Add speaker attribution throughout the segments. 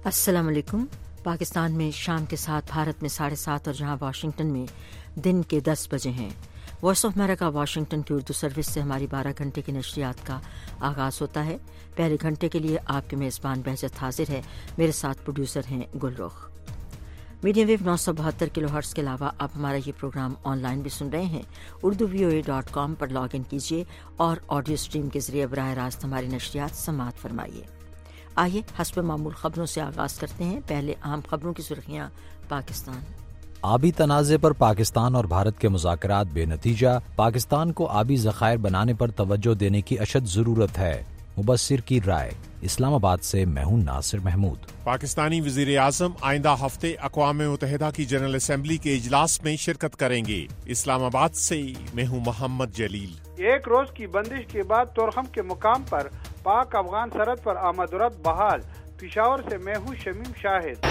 Speaker 1: السلام علیکم۔ پاکستان میں شام کے 7، بھارت میں 7:30 اور جہاں واشنگٹن میں دن کے 10 بجے ہیں۔ وائس آف امریکہ واشنگٹن کی اردو سروس سے ہماری 12 گھنٹے کی نشریات کا آغاز ہوتا ہے۔ پہلے گھنٹے کے لیے آپ کے میزبان بہجت حاضر ہے، میرے ساتھ پروڈیوسر ہیں گل رخ۔ میڈیم ویو 972 کلو ہرٹز کے علاوہ آپ ہمارا یہ پروگرام آن لائن بھی سن رہے ہیں۔ urduvoa.com پر لاگ ان کیجیے اور آڈیو اسٹریم کے ذریعے براہ راست ہماری نشریات سماعت فرمائیے۔ آئیے حسب معمول خبروں سے آغاز کرتے ہیں۔ پہلے اہم خبروں کی سرخیاں۔ پاکستان
Speaker 2: آبی تنازع پر پاکستان اور بھارت کے مذاکرات بے نتیجہ، پاکستان کو آبی ذخائر بنانے پر توجہ دینے کی اشد ضرورت ہے، مبصر کی رائے۔ اسلام آباد سے میں ہوں ناصر محمود۔
Speaker 3: پاکستانی وزیر اعظم آئندہ ہفتے اقوام متحدہ کی جنرل اسمبلی کے اجلاس میں شرکت کریں گے۔ اسلام آباد سے میں ہوں محمد جلیل۔
Speaker 4: ایک روز کی بندش کے بعد تورخم کے مقام پر پاک افغان سرحد پر آمد و رفت بحال۔ پشاور سے میں ہوں شمیم شاہد۔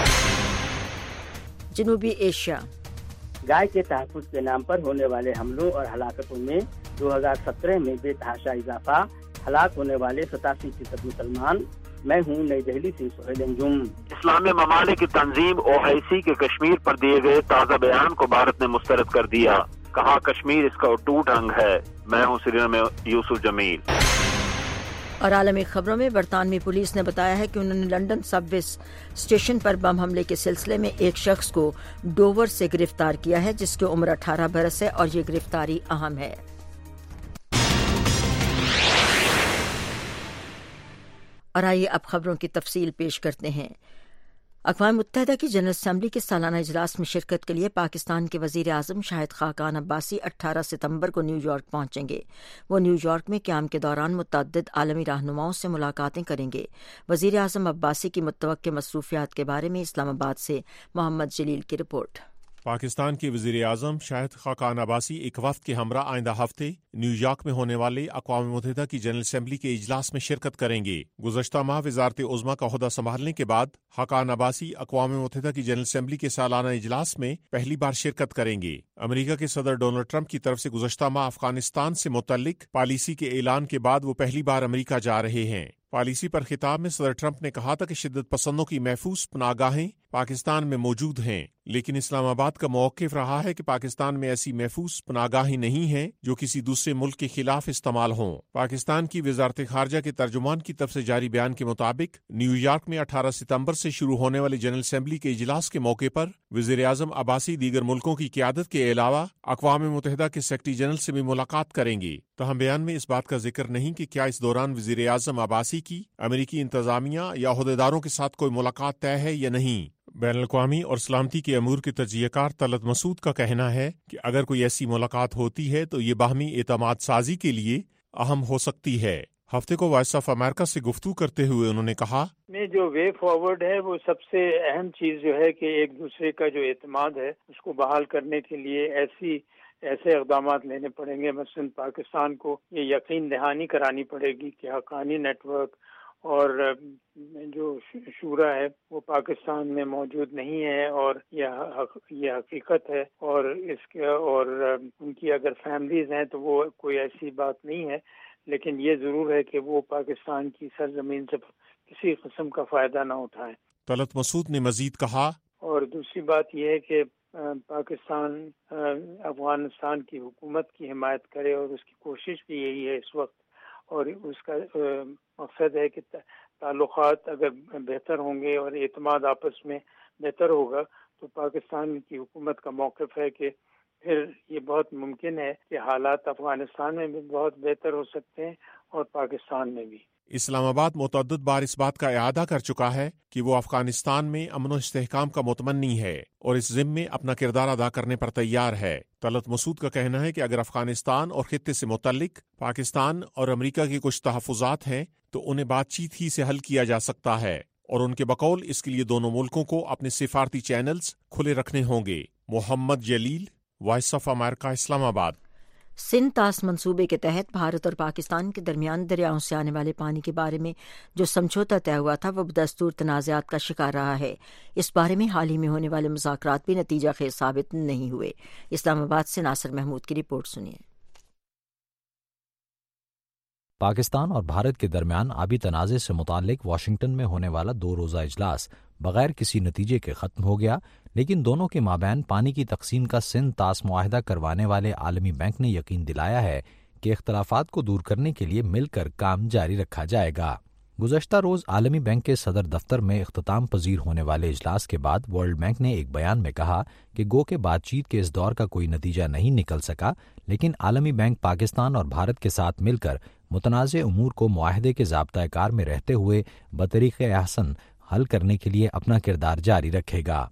Speaker 1: جنوبی ایشیا
Speaker 5: گائے کے تحفظ کے نام پر ہونے والے حملوں اور ہلاکتوں میں 2017 میں بے تحاشا اضافہ، ہلاک ہونے والے 87% مسلمان۔ میں ہوں نئی دہلی سے سہیل انجم۔
Speaker 6: اسلامی ممالک کی تنظیم OIC کے کشمیر پر دیے گئے تازہ بیان کو بھارت نے مسترد کر دیا، کہا کشمیر اس کا اٹوٹ انگ ہے۔ میں ہوں سری نگر میں یوسف جمیل۔
Speaker 1: اور عالمی خبروں میں برطانوی پولیس نے بتایا ہے کہ انہوں نے لندن سب وے اسٹیشن پر بم حملے کے سلسلے میں ایک شخص کو ڈوور سے گرفتار کیا ہے جس کی عمر 18 برس ہے اور یہ گرفتاری اہم ہے۔ اور آئیے اب خبروں کی تفصیل پیش کرتے ہیں۔ اقوام متحدہ کی جنرل اسمبلی کے سالانہ اجلاس میں شرکت کے لیے پاکستان کے وزیر اعظم شاہد خاقان عباسی 18 ستمبر کو نیو یارک پہنچیں گے۔ وہ نیو یارک میں قیام کے دوران متعدد عالمی رہنماؤں سے ملاقاتیں کریں گے۔ وزیر اعظم عباسی کی متوقع مصروفیات کے بارے میں اسلام آباد سے محمد جلیل کی رپورٹ۔
Speaker 3: پاکستان کے وزیر اعظم شاہد خاقان عباسی ایک وفد کے ہمراہ آئندہ ہفتے نیو یارک میں ہونے والے اقوام متحدہ کی جنرل اسمبلی کے اجلاس میں شرکت کریں گے۔ گزشتہ ماہ وزارت عظمیٰ کا عہدہ سنبھالنے کے بعد خاقان عباسی اقوام متحدہ کی جنرل اسمبلی کے سالانہ اجلاس میں پہلی بار شرکت کریں گے۔ امریکہ کے صدر ڈونلڈ ٹرمپ کی طرف سے گزشتہ ماہ افغانستان سے متعلق پالیسی کے اعلان کے بعد وہ پہلی بار امریکہ جا رہے ہیں۔ پالیسی پر خطاب میں صدر ٹرمپ نے کہا تھا کہ شدت پسندوں کی محفوظ پناہ گاہیں پاکستان میں موجود ہیں، لیکن اسلام آباد کا موقف رہا ہے کہ پاکستان میں ایسی محفوظ پناہ گاہیں نہیں ہیں جو کسی دوسرے ملک کے خلاف استعمال ہوں۔ پاکستان کی وزارت خارجہ کے ترجمان کی طرف سے جاری بیان کے مطابق نیو یارک میں 18 ستمبر سے شروع ہونے والے جنرل اسمبلی کے اجلاس کے موقع پر وزیر اعظم عباسی دیگر ملکوں کی قیادت کے علاوہ اقوام متحدہ کے سیکرٹری جنرل سے بھی ملاقات کریں گے۔ تاہم بیان میں اس بات کا ذکر نہیں کہ کیا اس دوران وزیر اعظم عباسی کی امریکی انتظامیہ یا عہدیداروں کے ساتھ کوئی ملاقات طے ہے یا نہیں۔ بین الاقوامی اور سلامتی کے امور کے تجزیہ کار طلعت مسعود کا کہنا ہے کہ اگر کوئی ایسی ملاقات ہوتی ہے تو یہ باہمی اعتماد سازی کے لیے اہم ہو سکتی ہے۔ ہفتے کو وائس آف امریکہ سے گفتگو کرتے ہوئے انہوں نے کہا
Speaker 4: میں جو وے فارورڈ ہے وہ سب سے اہم چیز جو ہے کہ ایک دوسرے کا جو اعتماد ہے اس کو بحال کرنے کے لیے ایسے اقدامات لینے پڑیں گے۔ مثلا پاکستان کو یہ یقین دہانی کرانی پڑے گی کہ حقانی نیٹ ورک اور جو شورا ہے وہ پاکستان میں موجود نہیں ہے، اور یہ حقیقت ہے، اور ان کی اگر فیملیز ہیں تو وہ کوئی ایسی بات نہیں ہے، لیکن یہ ضرور ہے کہ وہ پاکستان کی سرزمین سے کسی قسم کا فائدہ نہ اٹھائیں۔
Speaker 3: طلعت مسعود نے مزید کہا
Speaker 4: اور دوسری بات یہ ہے کہ پاکستان افغانستان کی حکومت کی حمایت کرے، اور اس کی کوشش بھی یہی ہے اس وقت، اور اس کا مقصد ہے کہ تعلقات اگر بہتر ہوں گے اور اعتماد آپس میں بہتر ہوگا تو پاکستان کی حکومت کا موقف ہے کہ پھر یہ بہت ممکن ہے کہ حالات افغانستان میں بھی بہت بہتر ہو سکتے ہیں اور پاکستان میں بھی۔
Speaker 3: اسلام آباد متعدد بار اس بات کا اعادہ کر چکا ہے کہ وہ افغانستان میں امن و استحکام کا متمنی ہے اور اس ضمن میں اپنا کردار ادا کرنے پر تیار ہے۔ طلعت مسعود کا کہنا ہے کہ اگر افغانستان اور خطے سے متعلق پاکستان اور امریکہ کے کچھ تحفظات ہیں تو انہیں بات چیت ہی سے حل کیا جا سکتا ہے، اور ان کے بقول اس کے لیے دونوں ملکوں کو اپنے سفارتی چینلز کھلے رکھنے ہوں گے۔ محمد جلیل، وائس آف امریکہ، اسلام آباد۔
Speaker 1: سندھ طاس منصوبے کے تحت بھارت اور پاکستان کے درمیان دریاؤں سے آنے والے پانی کے بارے میں جو سمجھوتہ طے ہوا تھا وہ بدستور تنازعات کا شکار رہا ہے۔ اس بارے میں حال ہی میں ہونے والے مذاکرات بھی نتیجہ خیز ثابت نہیں ہوئے۔ اسلام آباد سے ناصر محمود کی رپورٹ سنیے۔
Speaker 2: پاکستان اور بھارت کے درمیان آبی تنازع سے متعلق واشنگٹن میں ہونے والا 2 روزہ اجلاس بغیر کسی نتیجے کے ختم ہو گیا، لیکن دونوں کے مابین پانی کی تقسیم کا سند طاس معاہدہ کروانے والے عالمی بینک نے یقین دلایا ہے کہ اختلافات کو دور کرنے کے لیے مل کر کام جاری رکھا جائے گا۔ گزشتہ روز عالمی بینک کے صدر دفتر میں اختتام پذیر ہونے والے اجلاس کے بعد ورلڈ بینک نے ایک بیان میں کہا کہ گو کہ بات چیت کے اس دور کا کوئی نتیجہ نہیں نکل سکا، لیکن عالمی بینک پاکستان اور بھارت کے ساتھ مل کر متنازع امور کو معاہدے کے ضابطۂ کار میں رہتے ہوئے بطریق احسن حل کرنے کے لیے اپنا کردار جاری رکھے گا۔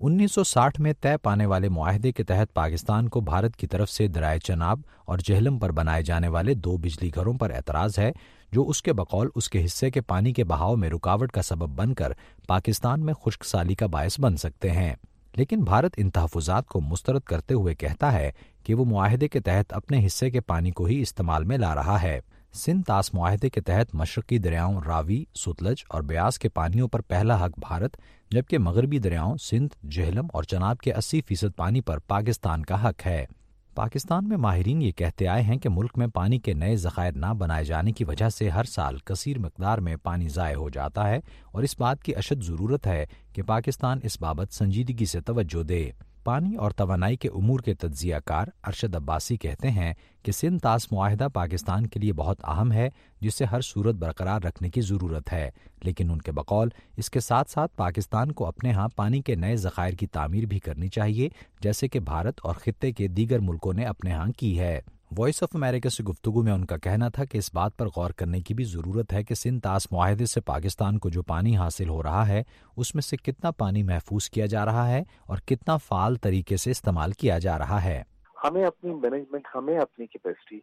Speaker 2: 1960 میں طے پانے والے معاہدے کے تحت پاکستان کو بھارت کی طرف سے دریائے چناب اور جہلم پر بنائے جانے والے 2 بجلی گھروں پر اعتراض ہے، جو اس کے بقول اس کے حصے کے پانی کے بہاؤ میں رکاوٹ کا سبب بن کر پاکستان میں خشک سالی کا باعث بن سکتے ہیں۔ لیکن بھارت ان تحفظات کو مسترد کرتے ہوئے کہتا ہے کہ وہ معاہدے کے تحت اپنے حصے کے پانی کو ہی استعمال میں لا رہا ہے۔ سندھ طاس معاہدے کے تحت مشرقی دریاؤں راوی، ستلج اور بیاس کے پانیوں پر پہلا حق بھارت، جبکہ مغربی دریاؤں سندھ، جہلم اور چناب کے 80% پانی پر پاکستان کا حق ہے۔ پاکستان میں ماہرین یہ کہتے آئے ہیں کہ ملک میں پانی کے نئے ذخائر نہ بنائے جانے کی وجہ سے ہر سال کثیر مقدار میں پانی ضائع ہو جاتا ہے، اور اس بات کی اشد ضرورت ہے کہ پاکستان اس بابت سنجیدگی سے توجہ دے۔ پانی اور توانائی کے امور کے تجزیہ کار ارشد عباسی کہتے ہیں کہ سندھ طاس معاہدہ پاکستان کے لیے بہت اہم ہے، جسے ہر صورت برقرار رکھنے کی ضرورت ہے، لیکن ان کے بقول اس کے ساتھ ساتھ پاکستان کو اپنے ہاں پانی کے نئے ذخائر کی تعمیر بھی کرنی چاہیے، جیسے کہ بھارت اور خطے کے دیگر ملکوں نے اپنے ہاں کی ہے۔ وائس آف امریکہ سے گفتگو میں ان کا کہنا تھا کہ اس بات پر غور کرنے کی بھی ضرورت ہے کہ سندھ طاس معاہدے سے پاکستان کو جو پانی حاصل ہو رہا ہے اس میں سے کتنا پانی محفوظ کیا جا رہا ہے اور کتنا فعال طریقے سے استعمال کیا جا رہا ہے۔
Speaker 7: ہمیں اپنی مینجمنٹ، ہمیں اپنی کیپیسٹی،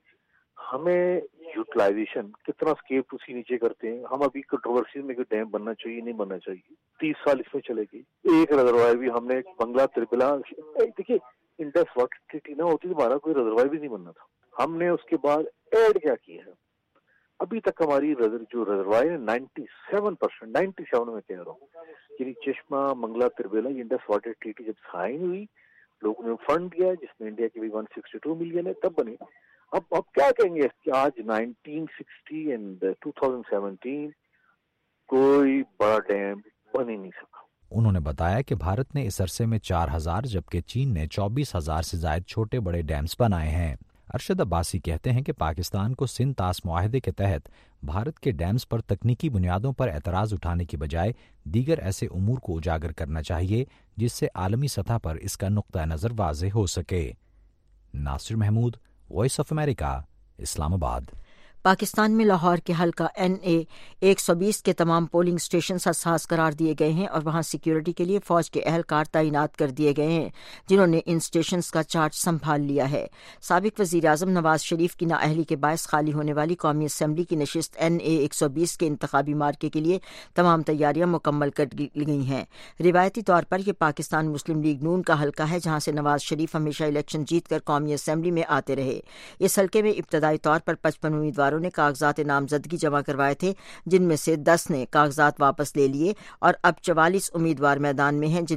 Speaker 7: ہمیں یوٹیلائزیشن کتنا اسکیپ اسی نیچے کرتے ہیں۔ ہم ابھی کنٹروورسی میں کہ ڈیم بننا چاہیے نہیں بننا چاہیے، 30 سال اس میں چلے گی۔ ایک ریزروائر بھی ہم نے بنگلہ تربلا، دیکھیے انڈس واٹر ٹریٹی نہ ہوتی تو ہمارا کوئی ریزروائر بھی نہیں بننا تھا۔ ہم نے اس کے بعد ایڈ کیا ہے، ابھی تک ہماری جو ریزروائر ہے 97% میں کہہ رہا ہوں، یعنی Chashma, Mangla Tarbela, Indus water treaty جب سائن ہوئی، لوگوں نے فنڈ دیا جس میں انڈیا کے بھی 162 ملین ہے، تب بنے۔ اب کیا کہیں گے کہ آج 1960 اینڈ 2017 کوئی بڑا ڈیم بن ہی نہیں سکا۔
Speaker 2: انہوں نے بتایا کہ بھارت نے اس عرصے میں 4000 جبکہ چین نے 24,000 سے زائد چھوٹے بڑے ڈیمز بنائے ہیں۔ ارشد عباسی کہتے ہیں کہ پاکستان کو سندھ طاس معاہدے کے تحت بھارت کے ڈیمز پر تکنیکی بنیادوں پر اعتراض اٹھانے کی بجائے دیگر ایسے امور کو اجاگر کرنا چاہیے جس سے عالمی سطح پر اس کا نقطہ نظر واضح ہو سکے۔ Nasir Mahmood, voice of America, Islamabad.
Speaker 1: Pakistan میں لاہور کے حلقہ NA 120 کے تمام پولنگ اسٹیشنز حساس قرار دیے گئے ہیں اور وہاں سیکیورٹی کے لیے فوج کے اہلکار تعینات کر دیے گئے ہیں، جنہوں نے ان اسٹیشنز کا چارج سنبھال لیا ہے۔ سابق وزیر اعظم نواز شریف کی نااہلی کے باعث خالی ہونے والی قومی اسمبلی کی نشست NA 120 کے انتخابی مارکے کے لیے تمام تیاریاں مکمل کر گئی ہیں۔ روایتی طور پر یہ پاکستان مسلم لیگ نون کا حلقہ ہے، جہاں سے نواز شریف ہمیشہ الیکشن جیت کر قومی اسمبلی میں آتے رہے۔ اس حلقے میں ابتدائی طور پر 55 امیدواروں نے کاغذات نامزدگی جمع کروائے تھے، جن میں سے 10 نے کاغذات واپس لے لیے اور اب 44 امیدوار میدان میں ہیں، جن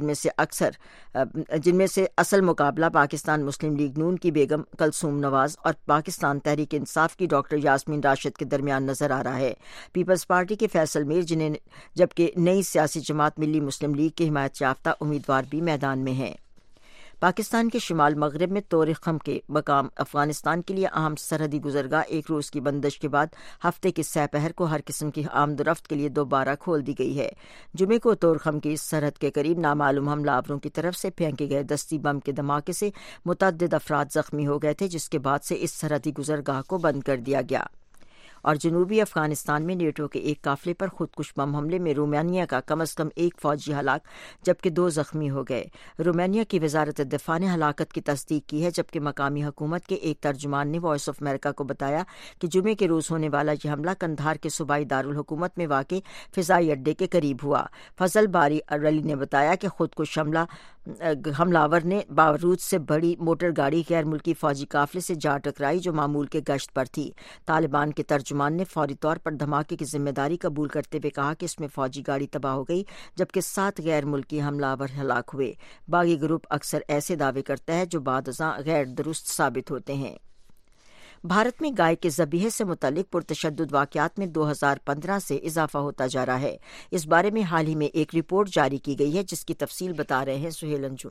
Speaker 1: میں سے اصل مقابلہ پاکستان مسلم لیگ نون کی بیگم کلثوم نواز اور پاکستان تحریک انصاف کی ڈاکٹر یاسمین راشد کے درمیان نظر آ رہا ہے۔ پیپلز پارٹی کے فیصل میر جبکہ نئی سیاسی جماعت ملی مسلم لیگ کے حمایت یافتہ امیدوار بھی میدان میں ہیں۔ پاکستان کے شمال مغرب میں طور خم کے مقام افغانستان کے لیے اہم سرحدی گزرگاہ ایک روز کی بندش کے بعد ہفتے کے سہ پہر کو ہر قسم کی آمد و رفت کے لیے دوبارہ کھول دی گئی ہے۔ جمعے کو طور خم کی اس سرحد کے قریب نامعلوم حملہ آوروں کی طرف سے پھینکے گئے دستی بم کے دھماکے سے متعدد افراد زخمی ہو گئے تھے، جس کے بعد سے اس سرحدی گزرگاہ کو بند کر دیا گیا۔ اور جنوبی افغانستان میں نیٹو کے ایک قافلے پر خودکش بم حملے میں رومانیہ کا کم از کم ایک فوجی ہلاک جبکہ 2 زخمی ہو گئے۔ رومانیہ کی وزارت دفاع نے ہلاکت کی تصدیق کی ہے، جبکہ مقامی حکومت کے ایک ترجمان نے وائس آف امریکہ کو بتایا کہ جمعے کے روز ہونے والا یہ حملہ قندھار کے صوبائی دارالحکومت میں واقع فضائی اڈے کے قریب ہوا۔ فضل باری علی نے بتایا کہ خودکش حملہ آور نے بارود سے بڑی موٹر گاڑی غیر ملکی فوجی قافلے سے جا ٹکرائی جو معمول کے گشت پر تھی۔ طالبان کے ترجمان نے فوری طور پر دھماکے کی ذمہ داری قبول کرتے ہوئے کہا کہ اس میں فوجی گاڑی تباہ ہو گئی جبکہ 7 غیر ملکی حملہ آور ہلاک ہوئے۔ باغی گروپ اکثر ایسے دعوے کرتا ہے جو بعد ازاں غیر درست ثابت ہوتے ہیں۔ بھارت میں گائے کے ذبیحے سے متعلق پرتشدد واقعات میں 2015 سے اضافہ ہوتا جا رہا ہے. اس بارے میں حال ہی میں ایک رپورٹ جاری کی گئی ہے جس کی تفصیل بتا رہے ہیں سہیل انجم.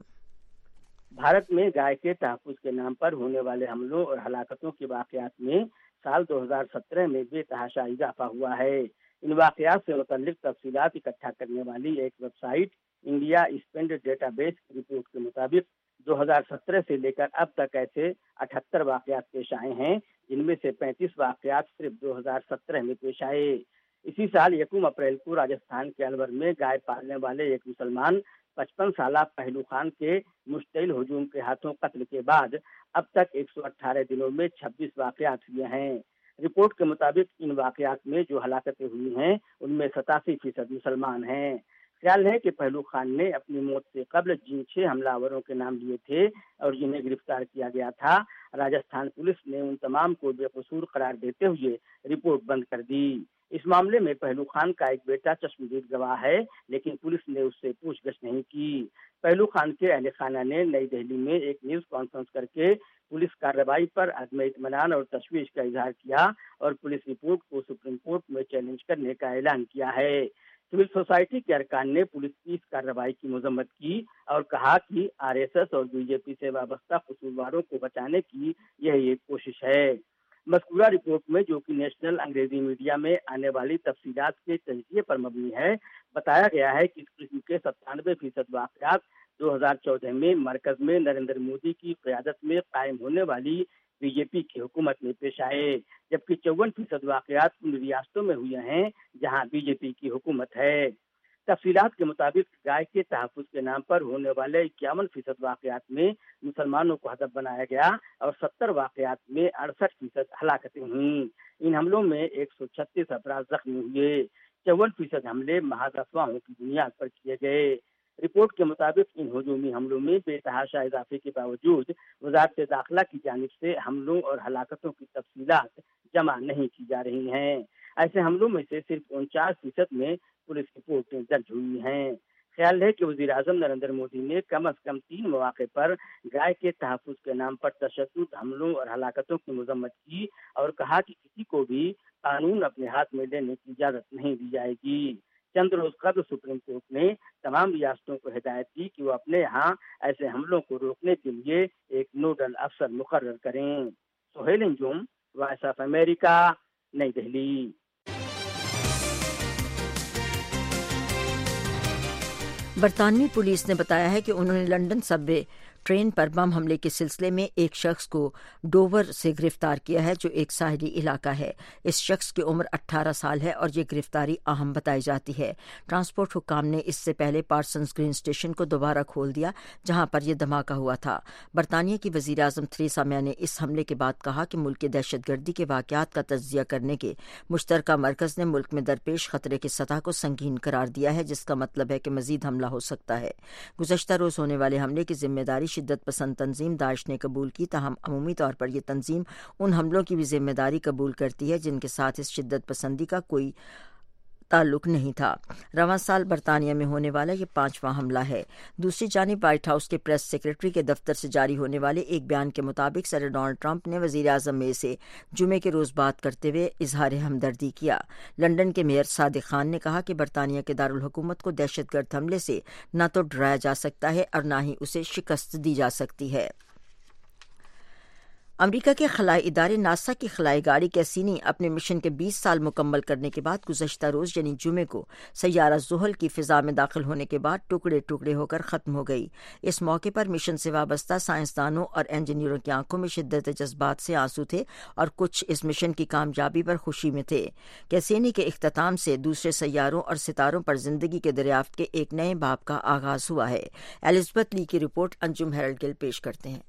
Speaker 5: بھارت میں گائے کے تحفظ کے نام پر ہونے والے حملوں اور ہلاکتوں کے واقعات میں سال 2017 میں بے تحاشا اضافہ ہوا ہے. ان واقعات سے متعلق تفصیلات اکٹھا کرنے والی ایک website India spend database کی رپورٹ کے مطابق 2017 سے لے کر اب تک ایسے 78 واقعات پیش آئے ہیں، جن میں سے 35 واقعات صرف 2017 میں پیش آئے. اسی سال 1 اپریل کو راجستھان کے الور میں گائے پالنے والے ایک مسلمان 55 سالہ پہلو خان کے مشتعل ہجوم کے ہاتھوں قتل کے بعد اب تک 118 دنوں میں 26 واقعات ہوئے ہیں. رپورٹ کے مطابق ان واقعات میں جو ہلاکتیں ہوئی ہیں ان میں 87% مسلمان ہیں. خیال ہے کہ پہلو خان نے اپنی موت سے قبل جن 6 حملہ آوروں کے نام لیے تھے اور جنہیں گرفتار کیا گیا تھا، راجستھان پولیس نے ان تمام کو بے قصور قرار دیتے ہوئے رپورٹ بند کر دی. اس معاملے میں پہلو خان کا ایک بیٹا چشمدید گواہ ہے، لیکن پولیس نے اس سے پوچھ گچھ نہیں کی. پہلو خان کے اہل خانہ نے نئی دہلی میں ایک نیوز کانفرنس کر کے پولیس کارروائی پر عدم اطمینان اور تشویش کا اظہار کیا اور پولیس رپورٹ کو سپریم کورٹ میں چیلنج کرنے کا اعلان کیا ہے. سول سوسائٹی کے ارکان نے پولیس کی اس کارروائی کی مذمت کی اور کہا کہ RSS اور BJP سے وابستہ قصورواروں کو بچانے کی یہی ایک کوشش ہے. مذکورہ رپورٹ میں، جو کہ نیشنل انگریزی میڈیا میں آنے والی تفصیلات کے تجزیے پر مبنی ہے، بتایا گیا ہے کہ اس قسم کے 97% واقعات 2014 میں مرکز میں نریندر مودی کی قیادت میں قائم ہونے والی BJP کی حکومت میں پیش آئے، جبکہ 54% واقعات ان ریاستوں میں ہوئے ہیں جہاں BJP کی حکومت ہے. تفصیلات کے مطابق گائے کے تحفظ کے نام پر ہونے والے 51% واقعات میں مسلمانوں کو ہدف بنایا گیا اور 70 واقعات میں 68% ہلاکتیں ہوئیں. ان حملوں میں 136 افراد زخمی ہوئے. 54% حملے محض افواہوں کی بنیاد پر کیے گئے. رپورٹ کے مطابق ان ہجومی حملوں میں بے تحاشا اضافے کے باوجود وزارت داخلہ کی جانب سے حملوں اور ہلاکتوں کی تفصیلات جمع نہیں کی جا رہی ہیں. ایسے حملوں میں سے صرف 49% میں پولیس رپورٹیں درج ہوئی ہیں. خیال ہے کہ وزیر اعظم نریندر مودی نے کم از کم 3 مواقع پر گائے کے تحفظ کے نام پر تشدد، حملوں اور ہلاکتوں کی مذمت کی اور کہا کہ کسی کو بھی قانون اپنے ہاتھ میں لینے کی اجازت نہیں دی جائے گی. چند روز قبل سپریم کورٹ نے تمام ریاستوں کو ہدایت دی کہ وہ اپنے ہاں ایسے حملوں کو روکنے کے لیے ایک نوڈل افسر مقرر کریں. Sohail Anjum, voice of America, نئی دہلی.
Speaker 1: برطانوی پولیس نے بتایا ہے کہ انہوں نے لندن سب وے ٹرین پر بم حملے کے سلسلے میں ایک شخص کو ڈوور سے گرفتار کیا ہے جو ایک ساحلی علاقہ ہے. اس شخص کی عمر 18 سال ہے اور یہ گرفتاری اہم بتائی جاتی ہے. ٹرانسپورٹ حکام نے اس سے پہلے پارسنز گرین اسٹیشن کو دوبارہ کھول دیا جہاں پر یہ دھماکہ ہوا تھا. برطانیہ کی وزیر اعظم تھریسا مے نے اس حملے کے بعد کہا کہ ملک کے دہشت گردی کے واقعات کا تجزیہ کرنے کے مشترکہ مرکز نے ملک میں درپیش خطرے کی سطح کو سنگین قرار دیا ہے، جس کا مطلب ہے کہ مزید حملہ ہو سکتا ہے. گزشتہ روز ہونے والے حملے کی ذمہ داری شدت پسند تنظیم داعش نے قبول کی، تاہم عمومی طور پر یہ تنظیم ان حملوں کی بھی ذمہ داری قبول کرتی ہے جن کے ساتھ اس شدت پسندی کا کوئی تعلق نہیں تھا. رواں سال برطانیہ میں ہونے والا یہ 5واں حملہ ہے. دوسری جانب وائٹ ہاؤس کے پریس سیکرٹری کے دفتر سے جاری ہونے والے ایک بیان کے مطابق صدر ڈونلڈ ٹرمپ نے وزیر اعظم مے سے جمعے کے روز بات کرتے ہوئے اظہار ہمدردی کیا. لندن کے میئر صادق خان نے کہا کہ برطانیہ کے دارالحکومت کو دہشت گرد حملے سے نہ تو ڈرایا جا سکتا ہے اور نہ ہی اسے شکست دی جا سکتی ہے. امریکہ کے خلائی ادارے ناسا کی خلائی گاڑی کیسینی اپنے مشن کے 20 سال مکمل کرنے کے بعد گزشتہ روز یعنی جمعے کو سیارہ زحل کی فضا میں داخل ہونے کے بعد ٹکڑے ٹکڑے ہو کر ختم ہو گئی. اس موقع پر مشن سے وابستہ سائنسدانوں اور انجینئروں کی آنکھوں میں شدت جذبات سے آنسو تھے اور کچھ اس مشن کی کامیابی پر خوشی میں تھے. کیسینی کے اختتام سے دوسرے سیاروں اور ستاروں پر زندگی کے دریافت کے ایک نئے باب کا آغاز ہوا ہے. الزبتھ لی کی رپورٹ انجم ہیرلڈ گل پیش کرتے ہیں.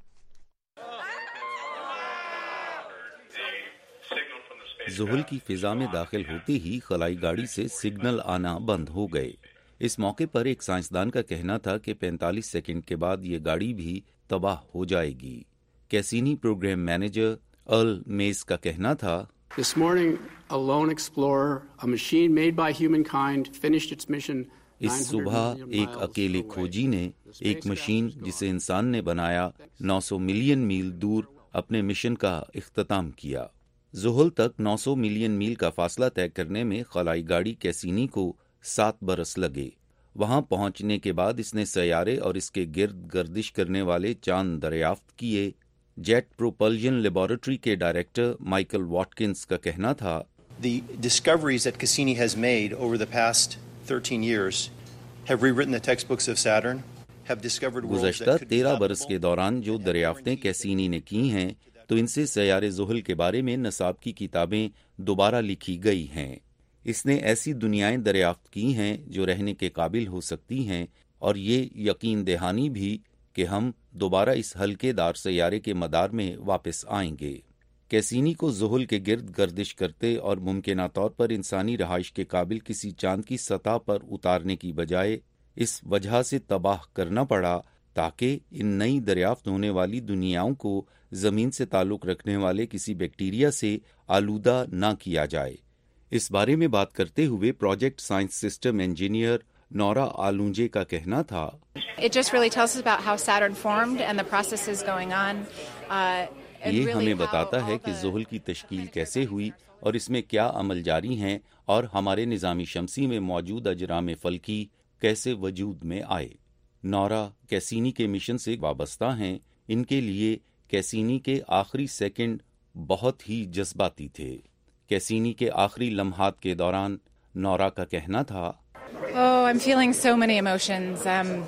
Speaker 8: زحل کی فضا میں داخل ہوتے ہی خلائی گاڑی سے سگنل آنا بند ہو گئے. اس موقع پر ایک سائنسدان کا کہنا تھا کہ 45 سیکنڈ کے بعد یہ گاڑی بھی تباہ ہو جائے گی. کیسینی پروگرام مینیجر ارل میز کا کہنا تھا،
Speaker 9: This morning, a lone explorer, a machine made by humankind, finished its mission.
Speaker 8: اس صبح ایک اکیلے کھوجی نے ایک مشین جسے انسان نے بنایا 900 ملین میل دور اپنے مشن کا اختتام کیا۔ زحل تک 900 ملین میل کا فاصلہ طے کرنے میں خلائی گاڑی کیسینی کو 7 برس لگے۔ وہاں پہنچنے کے بعد اس نے سیارے اور اس کے گرد گردش کرنے والے چاند دریافت کیے۔ جیٹ پروپلژن لیبارٹری کے ڈائریکٹر مائیکل واٹکنز کا کہنا تھا،
Speaker 10: The discoveries that Cassini has made over the past 13 years have rewritten the textbooks of Saturn, have discovered worlds
Speaker 8: گزشتہ
Speaker 10: that could be
Speaker 8: 13 برس
Speaker 10: habitable.
Speaker 8: کے دوران جو دریافتیں کیسینی نے کی ہیں تو ان سے سیارے زحل کے بارے میں نصاب کی کتابیں دوبارہ لکھی گئی ہیں۔ اس نے ایسی دنیائیں دریافت کی ہیں جو رہنے کے قابل ہو سکتی ہیں، اور یہ یقین دہانی بھی کہ ہم دوبارہ اس ہلکے دار سیارے کے مدار میں واپس آئیں گے۔ کیسینی کو زحل کے گرد گردش کرتے اور ممکنہ طور پر انسانی رہائش کے قابل کسی چاند کی سطح پر اتارنے کی بجائے اس وجہ سے تباہ کرنا پڑا تاکہ ان نئی دریافت ہونے والی دنیاؤں کو زمین سے تعلق رکھنے والے کسی بیکٹیریا سے آلودہ نہ کیا جائے۔ اس بارے میں بات کرتے ہوئے project science system engineer Nora Alonge کا کہنا تھا،
Speaker 11: It just really tells us about how Saturn formed and the processes going on.
Speaker 8: یہ ہمیں بتاتا ہے کہ زحل کی تشکیل کیسے ہوئی اور اس میں کیا عمل جاری ہیں، اور ہمارے نظام شمسی میں موجود اجرام فلکی کیسے وجود میں آئے۔ نورا کیسینی کے مشن سے وابستہ ہیں۔ ان کے لیے کیسینی کے آخری سیکنڈ بہت ہی جذباتی تھے۔ کیسینی کے آخری لمحات کے دوران نورا کا کہنا تھا،
Speaker 11: Oh, I'm feeling so many emotions.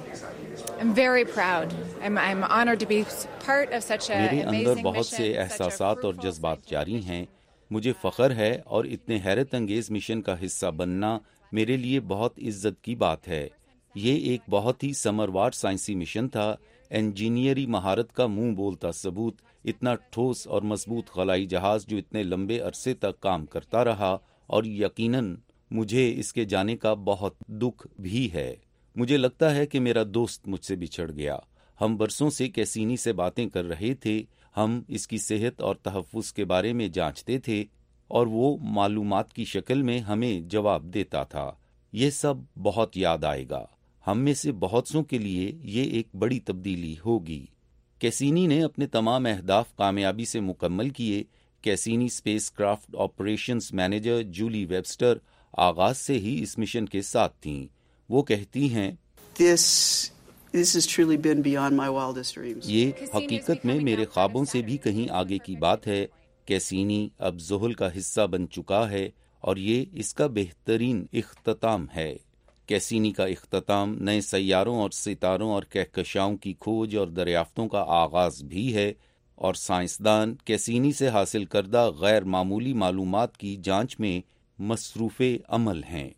Speaker 11: I'm very proud. I'm honored to be part of such a
Speaker 8: میرے
Speaker 11: amazing
Speaker 8: اندر بہت
Speaker 11: mission,
Speaker 8: سے
Speaker 11: such a
Speaker 8: احساسات اور
Speaker 11: fruitful
Speaker 8: جذبات
Speaker 11: scientific
Speaker 8: جاری ہیں۔ مجھے فخر ہے اور اتنے حیرت انگیز مشن کا حصہ بننا میرے لیے بہت عزت کی بات ہے۔ یہ ایک بہت ہی ثمروار سائنسی مشن تھا۔ انجینئری مہارت کا منہ بولتا ثبوت، اتنا ٹھوس اور مضبوط خلائی جہاز جو اتنے لمبے عرصے تک کام کرتا رہا، اور یقیناً مجھے اس کے جانے کا بہت دکھ بھی ہے۔ مجھے لگتا ہے کہ میرا دوست مجھ سے بچھڑ گیا۔ ہم برسوں سے کیسینی سے باتیں کر رہے تھے، ہم اس کی صحت اور تحفظ کے بارے میں جانچتے تھے، اور وہ معلومات کی شکل میں ہمیں جواب دیتا تھا۔ یہ سب بہت یاد آئے گا۔ ہم میں سے بہت سوں کے لیے یہ ایک بڑی تبدیلی ہوگی۔ کیسینی نے اپنے تمام اہداف کامیابی سے مکمل کیے۔ Cassini spacecraft operations manager Julie Webster آغاز سے ہی اس مشن کے ساتھ تھیں۔ وہ کہتی ہیں،
Speaker 12: This has truly been beyond my wildest dreams.
Speaker 8: یہ حقیقت میں میرے خوابوں سے بھی کہیں آگے کی بات ہے۔ کیسینی اب زحل کا حصہ بن چکا ہے، اور یہ اس کا بہترین اختتام ہے۔ کیسینی کا اختتام نئے سیاروں اور ستاروں اور کہکشاؤں کی کھوج اور دریافتوں کا آغاز بھی ہے، اور سائنسدان کیسینی سے حاصل کردہ غیر معمولی معلومات کی جانچ میں مصروف عمل ہیں۔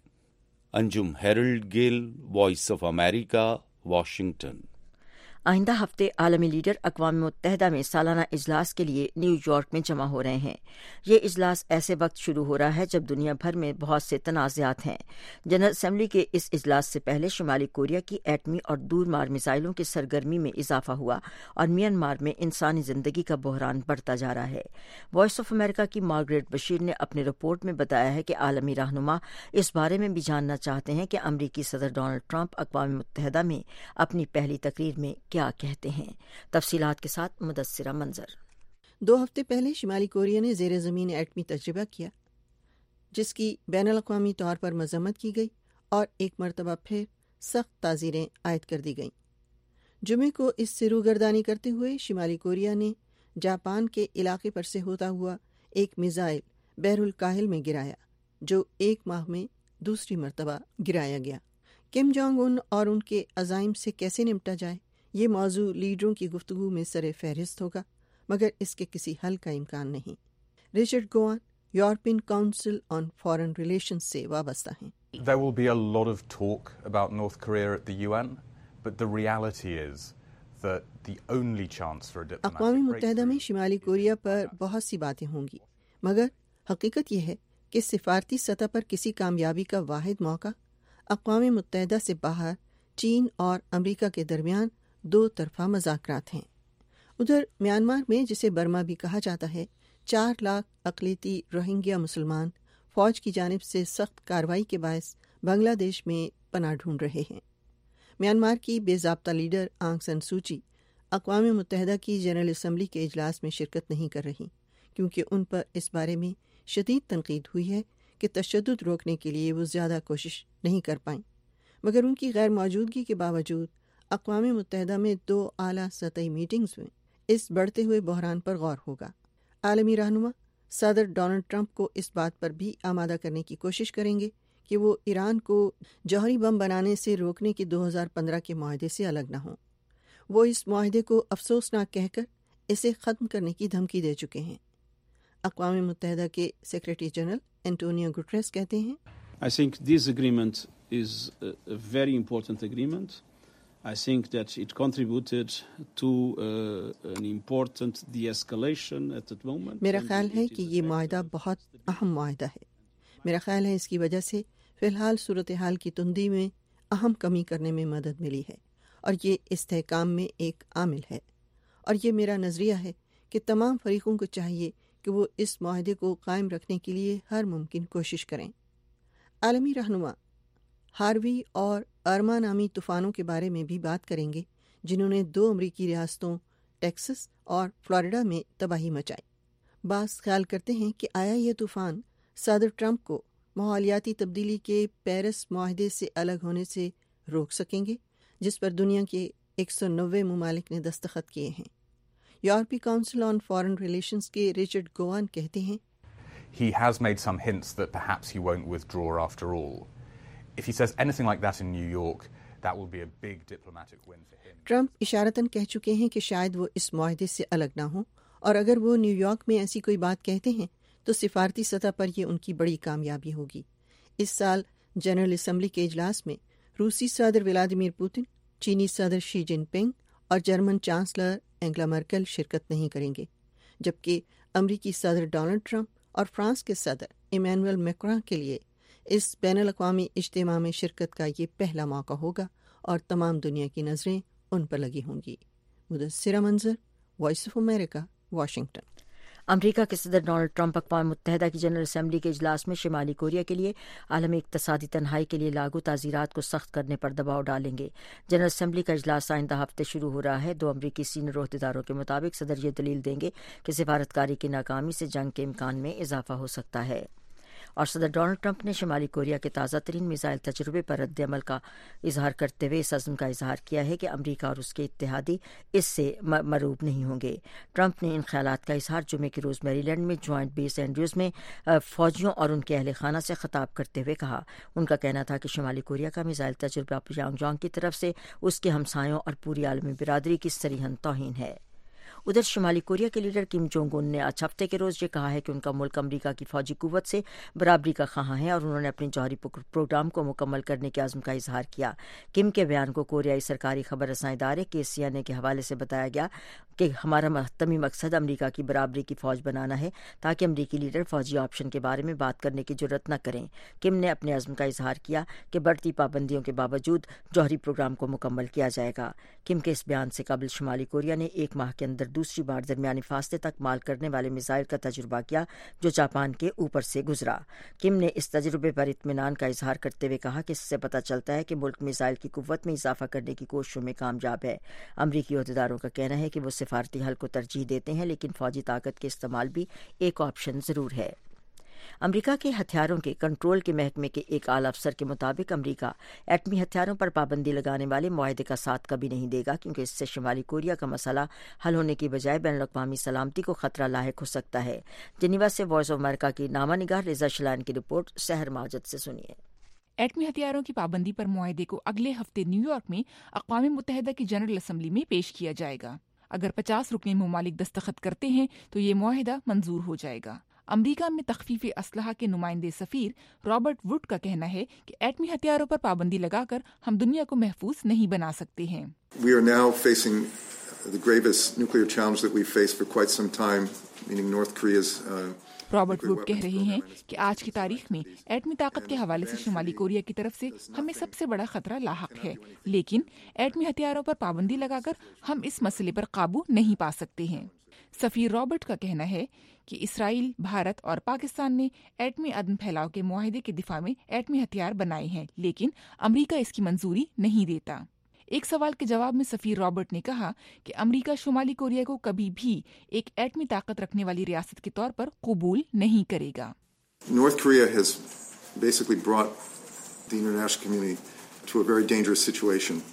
Speaker 8: Anjum Herald Gill, voice of America, Washington.
Speaker 1: آئندہ ہفتے عالمی لیڈر اقوام متحدہ میں سالانہ اجلاس کے لیے نیو یارک میں جمع ہو رہے ہیں۔ یہ اجلاس ایسے وقت شروع ہو رہا ہے جب دنیا بھر میں بہت سے تنازعات ہیں۔ جنرل اسمبلی کے اس اجلاس سے پہلے شمالی کوریا کی ایٹمی اور دور مار میزائلوں کی سرگرمی میں اضافہ ہوا، اور میانمار میں انسانی زندگی کا بحران بڑھتا جا رہا ہے۔ وائس آف امریکہ کی مارگریٹ بشیر نے اپنی رپورٹ میں بتایا ہے کہ عالمی رہنما اس بارے میں بھی جاننا چاہتے ہیں کہ امریکی صدر ڈونلڈ ٹرمپ اقوام متحدہ میں اپنی پہلی تقریر میں کیا کہتے ہیں۔ تفصیلات کے ساتھ مدثرہ منظر۔
Speaker 13: 2 ہفتے پہلے شمالی کوریا نے زیر زمین ایٹمی تجربہ کیا، جس کی بین الاقوامی طور پر مذمت کی گئی اور ایک مرتبہ پھر سخت تعزیریں عائد کر دی گئیں۔ جمعے کو اس سے روگردانی کرتے ہوئے شمالی کوریا نے جاپان کے علاقے پر سے ہوتا ہوا ایک میزائل بحر الکاہل میں گرایا، جو 1 ماہ میں دوسری مرتبہ گرایا گیا۔ کم جونگ ان اور ان کے عزائم سے کیسے نمٹا جائے، یہ موضوع لیڈروں کی گفتگو میں سر فہرست ہوگا، مگر اس کے کسی حل کا امکان نہیں۔ Richard Gowan European council on foreign relations سے وابستہ ہیں۔
Speaker 14: There will be a lot of talk about North Korea at the UN, but the reality is that the only chance for a diplomatic
Speaker 13: اقوام متحدہ میں شمالی Korea پر بہت سی باتیں ہوں گی، مگر حقیقت یہ ہے کہ سفارتی سطح پر کسی کامیابی کا واحد موقع اقوام متحدہ سے باہر چین اور امریکہ کے درمیان 2 طرفہ مذاکرات ہیں۔ ادھر میانمار میں، جسے برما بھی کہا جاتا ہے، 4 لاکھ اقلیتی روہنگیا مسلمان فوج کی جانب سے سخت کارروائی کے باعث بنگلہ دیش میں پناہ ڈھونڈ رہے ہیں۔ میانمار کی بے ضابطہ لیڈر آنگ سان سوچی اقوام متحدہ کی جنرل اسمبلی کے اجلاس میں شرکت نہیں کر رہی کیونکہ ان پر اس بارے میں شدید تنقید ہوئی ہے کہ تشدد روکنے کے لیے وہ زیادہ کوشش نہیں کر پائیں، مگر ان کی غیر موجودگی کے باوجود اقوام متحدہ میں 2 اعلیٰ سطحی میٹنگز میں اس بڑھتے ہوئے بحران پر غور ہوگا۔ عالمی رہنما صدر ڈونلڈ ٹرمپ کو اس بات پر بھی آمادہ کرنے کی کوشش کریں گے کہ وہ ایران کو جوہری بم بنانے سے روکنے کے 2015 کے معاہدے سے الگ نہ ہوں۔ وہ اس معاہدے کو افسوسناک کہہ کر اسے ختم کرنے کی دھمکی دے چکے ہیں۔ اقوام متحدہ کے سیکریٹری جنرل اینٹونیو گٹریس کہتے ہیں
Speaker 15: I think this agreement is a very important agreement. I think that it contributed to an important de-escalation at that moment.
Speaker 13: میرا خیال ہے کہ یہ معاہدہ بہت اہم معاہدہ ہے۔ میرا خیال ہے اس کی وجہ سے فی الحال صورتحال کی تندی میں اہم کمی کرنے میں مدد ملی ہے اور یہ استحکام میں ایک عامل ہے، اور یہ میرا نظریہ ہے کہ تمام فریقوں کو چاہیے کہ وہ اس معاہدے کو قائم رکھنے کے لیے ہر ممکن کوشش کریں۔ عالمی رہنما ہاروی اور ارما نامی طوفانوں کے بارے میں بھی بات کریں گے جنہوں نے 2 امریکی ریاستوں ٹیکسس اور فلوریڈا میں تباہی مچائی۔ بعض خیال کرتے ہیں کہ آیا یہ طوفان صدر ٹرمپ کو ماحولیاتی تبدیلی کے پیرس معاہدے سے الگ ہونے سے روک سکیں گے جس پر دنیا کے 190 ممالک نے دستخط کیے ہیں۔ یورپی کونسل آن فارن ریلیشنز کے رچرڈ گوان کہتے ہیں
Speaker 14: He has made some hints that perhaps he won't withdraw after all. If he says anything like that in New York, that will be a big diplomatic win for him.
Speaker 13: Trump اشارتاً کہہ چکے ہیں کہ شاید وہ اس معاہدے سے الگ نہ ہوں، اور اگر وہ نیو یارک میں ایسی کوئی بات کہتے ہیں تو سفارتی سطح پر یہ ان کی بڑی کامیابی ہوگی۔ اس سال جنرل اسمبلی کے اجلاس میں روسی صدر ولادیمیر پوتن، چینی صدر شی جن پنگ اور جرمن چانسلر اینگلا مرکل شرکت نہیں کریں گے، جبکہ امریکی صدر ڈونلڈ ٹرمپ اور فرانس کے صدر ایمینوئل میکران کے لیے اس بین الاقوامی اجتماع میں شرکت کا یہ پہلا موقع ہوگا اور تمام دنیا کی نظریں ان پر لگی ہوں گی۔ Mudassira Manzar, voice of America, Washington.
Speaker 1: America کے صدر ڈونلڈ ٹرمپ اقوام متحدہ کی جنرل اسمبلی کے اجلاس میں شمالی کوریا کے لیے عالمی اقتصادی تنہائی کے لیے لاگو تعزیرات کو سخت کرنے پر دباؤ ڈالیں گے۔ جنرل اسمبلی کا اجلاس آئندہ ہفتے شروع ہو رہا ہے۔ 2 امریکی سینئر عہدیداروں کے مطابق صدر یہ دلیل دیں گے کہ سفارتکاری کی ناکامی سے جنگ کے امکان میں اضافہ ہو سکتا ہے، اور صدر ڈونلڈ ٹرمپ نے شمالی کوریا کے تازہ ترین میزائل تجربے پر رد عمل کا اظہار کرتے ہوئے اس عزم کا اظہار کیا ہے کہ امریکہ اور اس کے اتحادی اس سے مرعوب نہیں ہوں گے۔ ٹرمپ نے ان خیالات کا اظہار جمعے کے روز میری لینڈ میں جوائنٹ بیس اینڈریوز میں فوجیوں اور ان کے اہل خانہ سے خطاب کرتے ہوئے کہا۔ ان کا کہنا تھا کہ شمالی کوریا کا میزائل تجربہ پیونگ یانگ کی طرف سے اس کے ہمسایوں اور پوری عالمی برادری کی صریحاً توہین ہے۔ ادھر شمالی کوریا کے لیڈر کم جونگ ان نے آج ہفتے کے روز یہ کہا ہے کہ ان کا ملک امریکہ کی فوجی قوت سے برابری کا خواہاں ہے، اور انہوں نے اپنے جوہری پروگرام کو مکمل کرنے کے عزم کا اظہار کیا۔ کم کے بیان کو کوریائی سرکاری خبر رساں ادارے KCNA کے حوالے سے بتایا گیا کہ ہمارا محتمی مقصد امریکہ کی برابری کی فوج بنانا ہے تاکہ امریکی لیڈر فوجی آپشن کے بارے میں بات کرنے کی جرات نہ کریں۔ کم نے اپنے عزم کا اظہار کیا کہ بڑھتی پابندیوں کے باوجود جوہری پروگرام کو مکمل کیا جائے گا۔ کم کے اس بیان سے قبل شمالی کوریا نے 1 ماہ کے اندر دوسری بار درمیانی فاصلے تک مال کرنے والے میزائل کا تجربہ کیا جو جاپان کے اوپر سے گزرا۔ کم نے اس تجربے پر اطمینان کا اظہار کرتے ہوئے کہا کہ اس سے پتہ چلتا ہے کہ ملک میزائل کی قوت میں اضافہ کرنے کی کوششوں میں کامیاب ہے۔ امریکی عہدیداروں کا کہنا ہے کہ وہ سفارتی حل کو ترجیح دیتے ہیں، لیکن فوجی طاقت کے استعمال بھی ایک آپشن ضرور ہے۔ امریکہ کے ہتھیاروں کے کنٹرول کے محکمے کے ایک اعلی افسر کے مطابق امریکہ ایٹمی ہتھیاروں پر پابندی لگانے والے معاہدے کا ساتھ کبھی نہیں دے گا، کیونکہ اس سے شمالی کوریا کا مسئلہ حل ہونے کی بجائے بین الاقوامی سلامتی کو خطرہ لاحق ہو سکتا ہے۔ جنیوا سے وائس آف امریکہ کی نامہ نگار رضا شلان کی رپورٹ، سحر ماجد سے سنیے۔
Speaker 16: ایٹمی ہتھیاروں کی پابندی پر معاہدے کو اگلے ہفتے نیو یارک میں اقوام متحدہ کی جنرل اسمبلی میں پیش کیا جائے گا۔ اگر 50 رکنی ممالک دستخط کرتے ہیں تو یہ معاہدہ منظور ہو جائے گا۔ امریکہ میں تخفیف اسلحہ کے نمائندے سفیر رابرٹ ووڈ کا کہنا ہے کہ ایٹمی ہتھیاروں پر پابندی لگا کر ہم دنیا کو محفوظ نہیں بنا سکتے ہیں۔
Speaker 17: We are now facing the gravest nuclear challenge that we've faced for quite some time, meaning North Korea's
Speaker 16: Robert Wood کہہ رہے ہیں کہ آج کی تاریخ میں ایٹمی طاقت کے حوالے سے شمالی کوریا کی طرف سے ہمیں سب سے بڑا خطرہ لاحق ہے، لیکن ایٹمی ہتھیاروں پر پابندی لگا کر ہم اس مسئلے پر قابو نہیں پا سکتے ہیں۔ سفیر رابرٹ کا کہنا ہے کہ اسرائیل، بھارت اور پاکستان نے ایٹمی عدم پھیلاؤ کے معاہدے کے دفاع میں ایٹمی ہتھیار بنائے ہیں، لیکن امریکہ اس کی منظوری نہیں دیتا۔ एक सवाल के जवाब में सफीर रॉबर्ट ने कहा कि अमेरिका शुमाली कोरिया को कभी भी एक एटमी ताकत रखने वाली रियासत के तौर पर कबूल नहीं करेगा।
Speaker 17: North Korea has basically brought the international community to a very dangerous situation,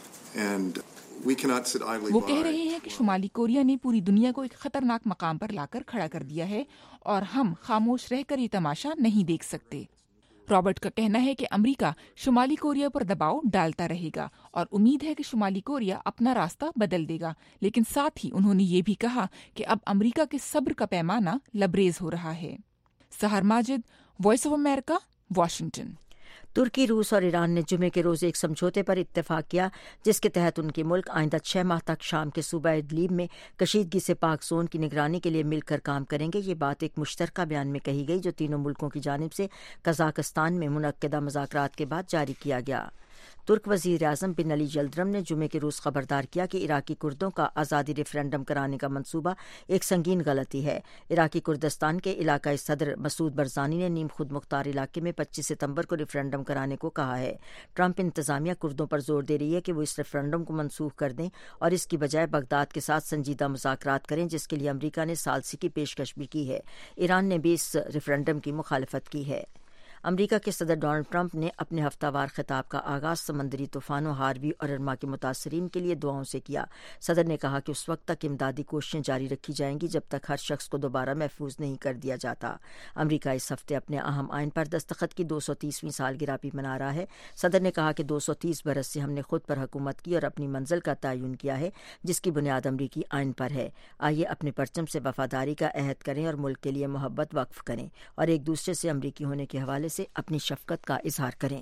Speaker 17: and we cannot sit idly by.
Speaker 16: वो कह रहे हैं कि शुमाली कोरिया ने पूरी दुनिया को एक खतरनाक मकाम पर लाकर खड़ा कर दिया है और हम खामोश रहकर ये तमाशा नहीं देख सकते। रॉबर्ट का कहना है कि अमेरिका शुमाली कोरिया पर दबाव डालता रहेगा और उम्मीद है कि शुमाली कोरिया अपना रास्ता बदल देगा, लेकिन साथ ही उन्होंने ये भी कहा कि अब अमेरिका के सब्र का पैमाना लबरेज हो रहा है। Sahar Majid, voice of America, Washington.
Speaker 1: तुर्की, रूस और ईरान ने जुमे के रोज एक समझौते पर इत्तेफाक किया जिसके तहत उनके मुल्क आइंदा 6 माह तक शाम के सूबा इदलिब में कशीदगी से पाक जोन की निगरानी के लिए मिलकर काम करेंगे। ये बात एक मुश्तरका बयान में कही गई जो तीनों मुल्कों की जानिब से कजाकिस्तान में मुनक्किदा मुज़ाकरात के बाद जारी किया गया। तुर्क वज़ीर-ए-आज़म बिन अली यल्दरम ने जुमे के रोज़ खबरदार किया कि इराकी कुर्दों का आज़ादी रेफरेंडम कराने का मंसूबा एक संगीन गलती है। इराकी कुर्दिस्तान के इलाकाई सदर मसूद बरज़ानी ने नीम खुद मुख्तार इलाके में 25 सितंबर को रेफरेंडम कराने को कहा है। ट्रंप इंतज़ामिया कुर्दों पर जोर दे रही है कि वो इस रेफरेंडम को मनसूख कर दें और इसकी बजाय बगदाद के साथ संजीदा मुज़ाकरात करें, जिसके लिए अमरीका ने सालसी की पेशकश भी की है। ईरान ने भी इस रेफरेंडम की मुखालफत की है। अमरीका के सदर डोनाल्ड ट्रंप ने अपने हफ्तावार खिताब का आगाज़ समंदरी तूफानों हार्वी और इरमा के मुतासरीन के लिए दुआओं से किया। सदर ने कहा कि उस वक्त तक इमदादी कोशिशें जारी रखी जाएंगी जब तक हर शख्स को दोबारा महफूज नहीं कर दिया जाता। अमरीका इस हफ्ते अपने अहम आइन पर दस्तखत की 230वीं सालगिरह भी मना रहा है। सदर ने कहा कि 230 बरस से हमने खुद पर हुकूमत की और अपनी मंजिल का तयन किया है जिसकी बुनियाद अमरीकी आइन पर है। आइए अपने परचम से वफादारी का अहद करें और मुल्क के लिए मोहब्बत वक्फ करें और एक दूसरे से अमरीकी होने के हवाले से अपनी शफकत का इजहार करें।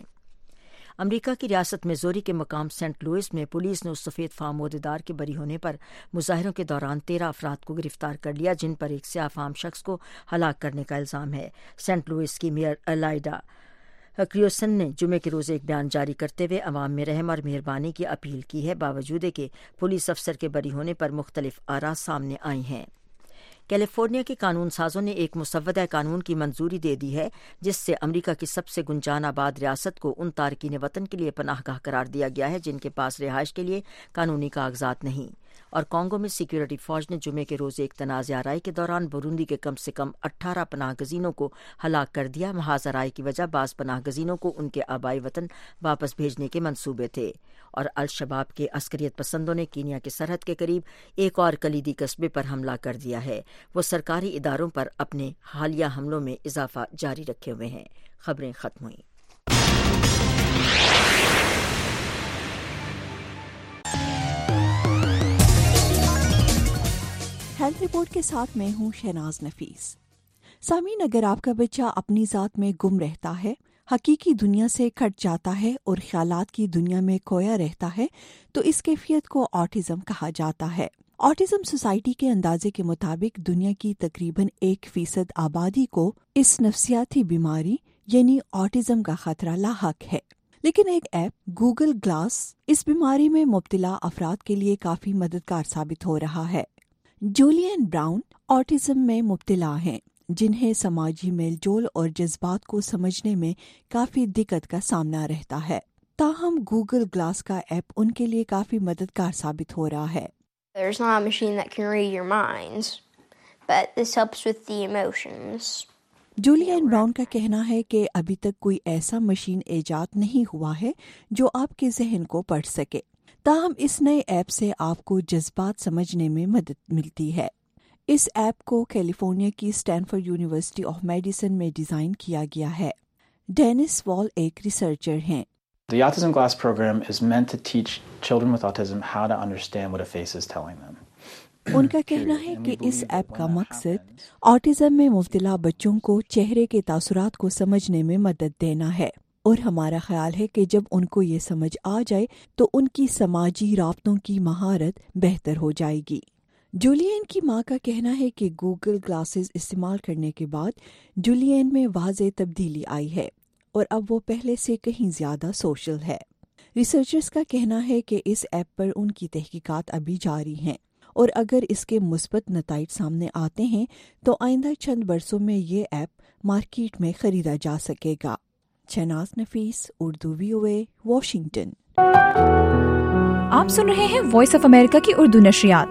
Speaker 1: अमरीका की रियासत मिज़ोरी के मकाम सेंट लुइस में पुलिस ने उस सफ़ेद फार्म अहदेदार के बरी होने पर मुजाहिरों के दौरान 13 अफराद को गिरफ्तार कर लिया जिन पर एक स्याह फार्म शख्स को हलाक करने का इल्ज़ाम है। सेंट लुइस की मेयर अलाइडा क्रियोसन ने जुमे के रोज़ एक बयान जारी करते हुए अवाम में रहम और मेहरबानी की अपील की है, बावजूद के पुलिस अफसर के बरी होने पर मुख्तलिफ आरा सामने आई हैं। कैलिफोर्निया के कानून साजों ने एक मुसव्वदा कानून की मंजूरी दे दी है जिससे अमरीका की सबसे गुंजान आबाद रियासत को उन तारकीन वतन के लिए पनाहगाह करार दिया गया है जिनके पास रिहाइश के लिए कानूनी कागजात नहीं। और कांगो में सिक्योरिटी फौज ने जुमे के रोज़ एक तनाज़ आराई के दौरान बुरुंदी के कम से कम 18 पनाह गजीनों को हलाक कर दिया। महाज आराई की वजह बाज़ पनाह गजीनों को उनके आबाई वतन वापस भेजने के मंसूबे थे। और अल शबाब के अस्करियत पसंदों ने कीनिया की सरहद के करीब एक और कलीदी कस्बे पर हमला कर दिया है। वो सरकारी इदारों पर अपने हालिया हमलों में इजाफा जारी रखे हुए हैं। खबरें खत्म हुई।
Speaker 18: हेल्थ रिपोर्ट के साथ मैं हूं शहनाज नफीस। सामीन, अगर आपका बच्चा अपनी ज़ात में गुम रहता है, हकीकी दुनिया से कट जाता है और ख्यालात की दुनिया में खोया रहता है तो इस कैफियत को ऑटिज़म कहा जाता है। ऑटिज़म सोसाइटी के अंदाजे के मुताबिक दुनिया की तकरीबन 1% आबादी को इस नफ्सियाती बीमारी यानी ऑटिज़म का खतरा लाहक है। लेकिन एक ऐप गूगल ग्लास इस बीमारी में मुब्तला अफराद के लिए काफ़ी मददगार साबित हो रहा है। जूलियन ब्राउन ऑटिज़म में मुब्तला हैं जिन्हें समाजी मेलजोल और जज्बात को समझने में काफ़ी दिक्कत का सामना रहता है। ताहम गूगल ग्लास का ऐप उनके लिए काफ़ी मददगार साबित हो रहा है।
Speaker 19: There's not a machine that can read your minds, but this helps with the emotions.
Speaker 18: Julian Brown का कहना है कि अभी तक कोई ऐसा मशीन ईजाद नहीं हुआ है जो आपके जहन को पढ़ सके। ताहम इस नए ऐप से आपको जज्बात समझने में मदद मिलती है। इस ऐप को कैलिफोर्निया की स्टैनफोर्ड यूनिवर्सिटी ऑफ मेडिसिन में डिज़ाइन किया गया है। डेनिस वॉल एक रिसर्चर हैं।
Speaker 20: The Autism Glass program is meant to teach children with autism how to understand what a face is telling them.
Speaker 18: उनका कहना है कि इस ऐप का मकसद ऑटिज़म में मुब्तला बच्चों को चेहरे के तासुरात को समझने में मदद देना है और हमारा ख्याल है कि जब उनको ये समझ आ जाए तो उनकी समाजी राब्तों की महारत बेहतर हो जाएगी। जूलियन की मां का कहना है कि गूगल ग्लासेस इस्तेमाल करने के बाद जूलियन में वाज़ेह तब्दीली आई है और अब वो पहले से कहीं ज़्यादा सोशल है। रिसर्चर्स का कहना है कि इस ऐप पर उनकी तहकीकात अभी जारी हैं और अगर इसके मुस्बत नताइज सामने आते हैं तो आइंदा चंद बरसों में ये ऐप मार्केट में खरीदा जा सकेगा। Shahnaz Nafees, Urdu VOA, Washington.
Speaker 21: आप सुन रहे हैं वॉइस ऑफ अमेरिका की उर्दू नशरियात।